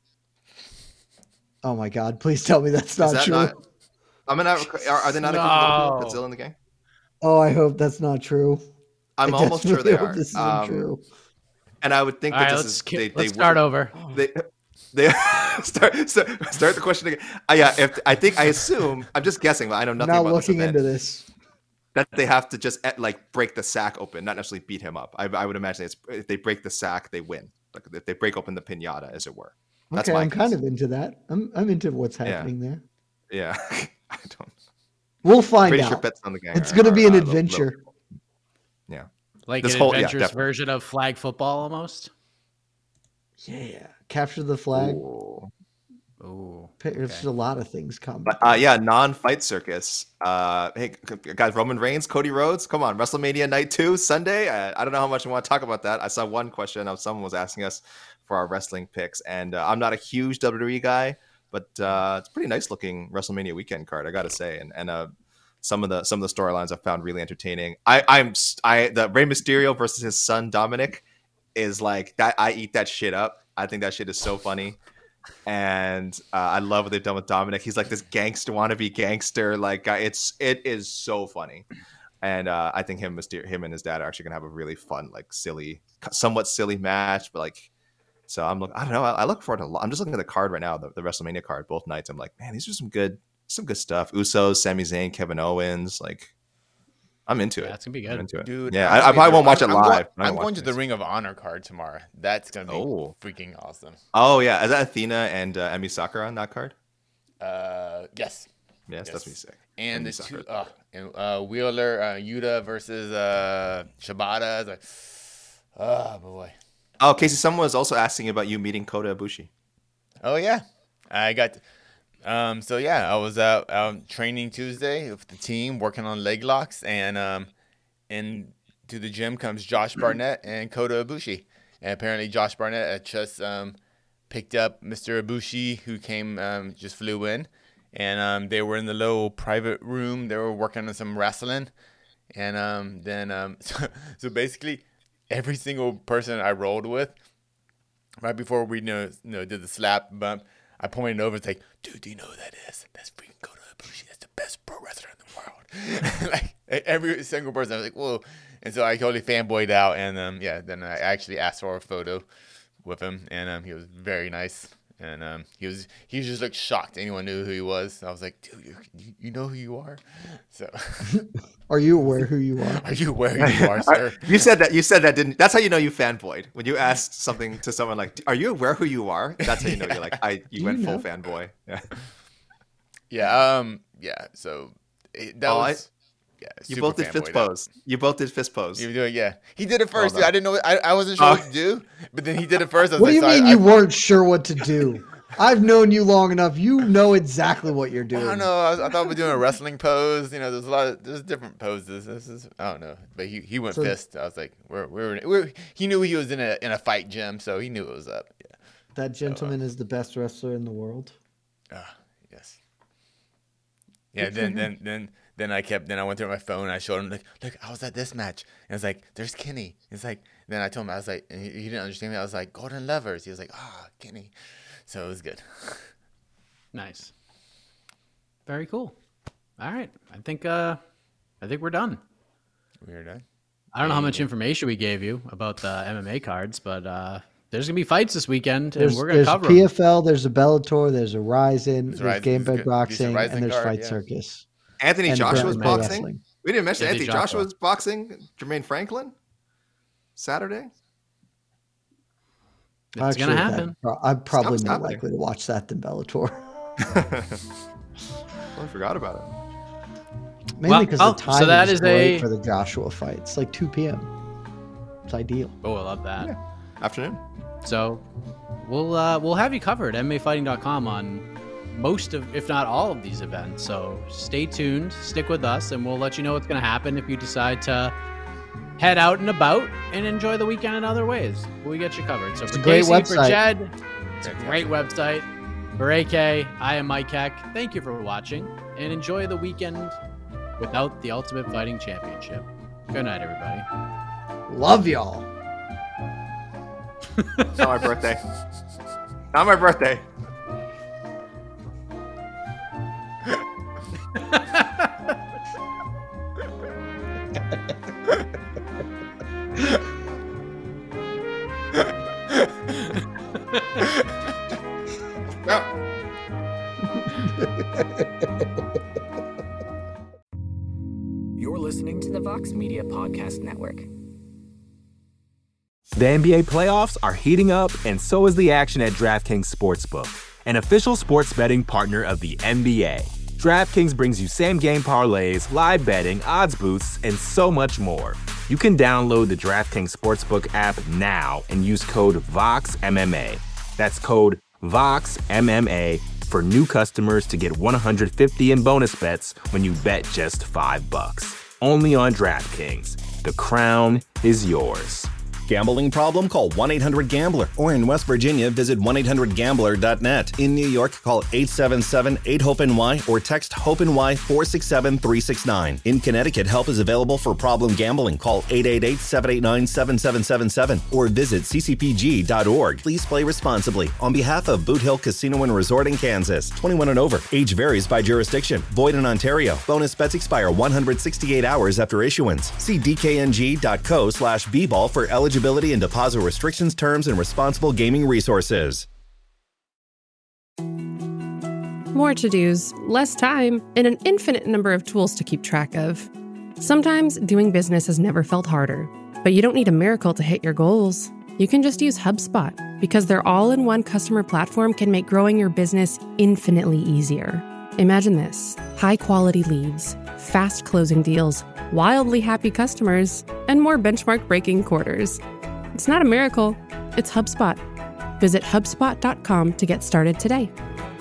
Oh my God! Please tell me that's not Is that true. not? I mean, are, are they not a group of little people? No. Petzilla and the gang? Oh, I hope that's not true. I'm I almost sure they desperately hope are. This isn't Um, true. And I would think all that right, this let's, is ki- they, let's they start would- over. They they start start start the question again. Uh, yeah, if I think I assume I'm just guessing, but I know I'm nothing not about looking this event, into this. that they have to just eh, like break the sack open, not necessarily beat him up. I, I would imagine it's if they break the sack, they win. Like if they break open the pinata, as it were. That's Okay, my I'm kind guess. of into that. I'm I'm into what's Yeah. happening there. Yeah, I don't. We'll find Pretty out. sure Pets on the gang. It's are- going to are, be an uh, little- little adventure. people. Yeah. Like This an whole- yeah, adventurous definitely. version of flag football almost. Yeah, capture the flag. Ooh. Ooh. There's okay. a lot of things coming. But uh, yeah, non-fight circus. Uh, hey, c- c- guys, Roman Reigns, Cody Rhodes, come on, WrestleMania Night Two Sunday. Uh, I don't know how much I want to talk about that. I saw one question of someone was asking us for our wrestling picks, and uh, I'm not a huge W W E guy, but uh, it's a pretty nice looking WrestleMania weekend card, I gotta say, and and uh, some of the some of the storylines I found really entertaining. I I'm st- I the Rey Mysterio versus his son Dominic is like that. I eat that shit up. I think that shit is so funny. And uh, I love what they've done with Dominic. He's like this gangster, wannabe gangster, like guy. It's it is so funny, and uh, I think him, Myster- him and his dad are actually gonna have a really fun, like silly, somewhat silly match. But like, so I'm look, I don't know. I, I look forward to. a lot. I'm just looking at the card right now, the, the WrestleMania card, both nights. I'm like, man, these are some good, some good stuff. Usos, Sami Zayn, Kevin Owens, like, I'm into Yeah, it. it's gonna be I'm good. into it. Dude, yeah, I'm I, I probably either- won't watch I'm- it I'm going- live. I I'm won't going watch to the this. Ring of Honor card tomorrow. That's gonna be Oh. freaking awesome. Oh yeah, is that Athena and uh, Emi Sakura on that card? Uh, yes. Yes, that's Yes. me sick. And Emi the Sakura. two, uh, and, uh, Wheeler, uh, Yuta versus uh, Shibata. It's like, oh boy. Oh, Casey, someone was also asking about you meeting Kota Ibushi. Oh yeah, I got. Um, so yeah, I was out, out training Tuesday with the team, working on leg locks, and um, and to the gym comes Josh Barnett and Kota Ibushi, and apparently Josh Barnett had just um picked up Mister Ibushi, who came um just flew in, and um they were in the little private room. They were working on some wrestling, and um then um so, so basically every single person I rolled with, right before we you know, you know did the slap bump, I pointed over. It's like, dude, do you know who that is? That's freaking Kota Ibushi. That's the best pro wrestler in the world. Like every single person, I was like, whoa. And so I totally fanboyed out, and um, yeah, then I actually asked for a photo with him, and um, he was very nice. And um, he was he was just like shocked anyone knew who he was. I was like, dude, you, you know who you are? So, are you aware who you are? Are you aware who you are, sir? You said that. You said that. Didn't? That's how you know you fanboyed when you asked something to someone like, "Are you aware who you are?" That's how you know yeah. you're like, "I." You Do went you full fanboy. Yeah. Yeah. Um. Yeah. So it, that oh, was. I, Yeah, you both did fist pose. You both did fist pose. You were doing, yeah. He did it first. Well dude. I didn't know. I, I wasn't sure oh. what to do, but then he did it first. I was what like, do you so mean I, you I, weren't sure what to do? I've known you long enough. You know exactly what you're doing. I don't know. I, was, I thought we were doing a wrestling pose. You know, there's a lot of there's different poses. This is I don't know, but he, he went so, fist. I was like, we're we're, we're he knew he was in a in a fight gym, so he knew it was up. Yeah. That gentleman so, uh, is the best wrestler in the world. Ah, uh, yes. Yeah. Then then then. Then I kept. Then I went through my phone. And I showed him like, look, I was at this match. And I was like, there's Kenny. It's like. Then I told him I was like, and he, he didn't understand me. I was like, Golden Levers. He was like, ah, oh, Kenny. So it was good. Nice. Very cool. All right, I think. Uh, I think we're done. We're done. I don't know how much information we gave you about the M M A cards, but uh, there's gonna be fights this weekend, and there's, we're gonna cover them. There's P F L. them. There's a Bellator. There's a Ryzen. There's, there's Game Bed Boxing, and there's card, Fight yeah. Circus. Anthony and Joshua's boxing. Wrestling. We didn't mention Anthony Anthony Joshua. Joshua's boxing. Jermaine Franklin. Saturday. It's Actually, gonna happen. That, I'm probably Stop, more stop likely to watch that than Bellator. I forgot about it. Mainly Well, because oh, the time so that is is great a- for the Joshua fight. It's like two p.m. It's ideal. Oh, I love that. Yeah. Afternoon. So we'll uh, we'll have you covered M M A fighting dot com on most of, if not all of these events. So stay tuned, stick with us, and we'll let you know what's going to happen if you decide to head out and about and enjoy the weekend in other ways. We'll get you covered. So It's for a great Casey, for website. Jed, it's a great website. For A K, I am Mike Heck. Thank you for watching, and enjoy the weekend without the Ultimate Fighting Championship. Good night, everybody. Love y'all. It's not my birthday. Not my birthday. You're listening to the Vox Media Podcast Network. The N B A playoffs are heating up, and so is the action at DraftKings Sportsbook, an official sports betting partner of the N B A. DraftKings brings you same-game parlays, live betting, odds boosts, and so much more. You can download the DraftKings Sportsbook app now and use code VOXMMA. That's code VOXMMA for new customers to get one hundred fifty dollars in bonus bets when you bet just five bucks. Only on DraftKings. The crown is yours. Gambling problem? Call one eight hundred gambler. Or in West Virginia, visit one eight hundred gambler dot net. In New York, call eight seven seven eight hope N Y or text HOPE-NY four six seven three six nine. In Connecticut, help is available for problem gambling. Call eight eight eight seven eight nine seven seven seven seven or visit c c p g dot org. Please play responsibly. On behalf of Boot Hill Casino and Resort in Kansas, twenty-one and over. Age varies by jurisdiction. Void in Ontario. Bonus bets expire one hundred sixty-eight hours after issuance. See d k n g dot co slash b ball for eligibility and deposit restrictions, terms, and responsible gaming resources. More to-dos, less time, and an infinite number of tools to keep track of. Sometimes doing business has never felt harder, but you don't need a miracle to hit your goals. You can just use HubSpot, because their all-in-one customer platform can make growing your business infinitely easier. Imagine this: high-quality leads, fast closing deals, wildly happy customers, and more benchmark-breaking quarters. It's not a miracle, it's HubSpot. Visit HubSpot dot com to get started today.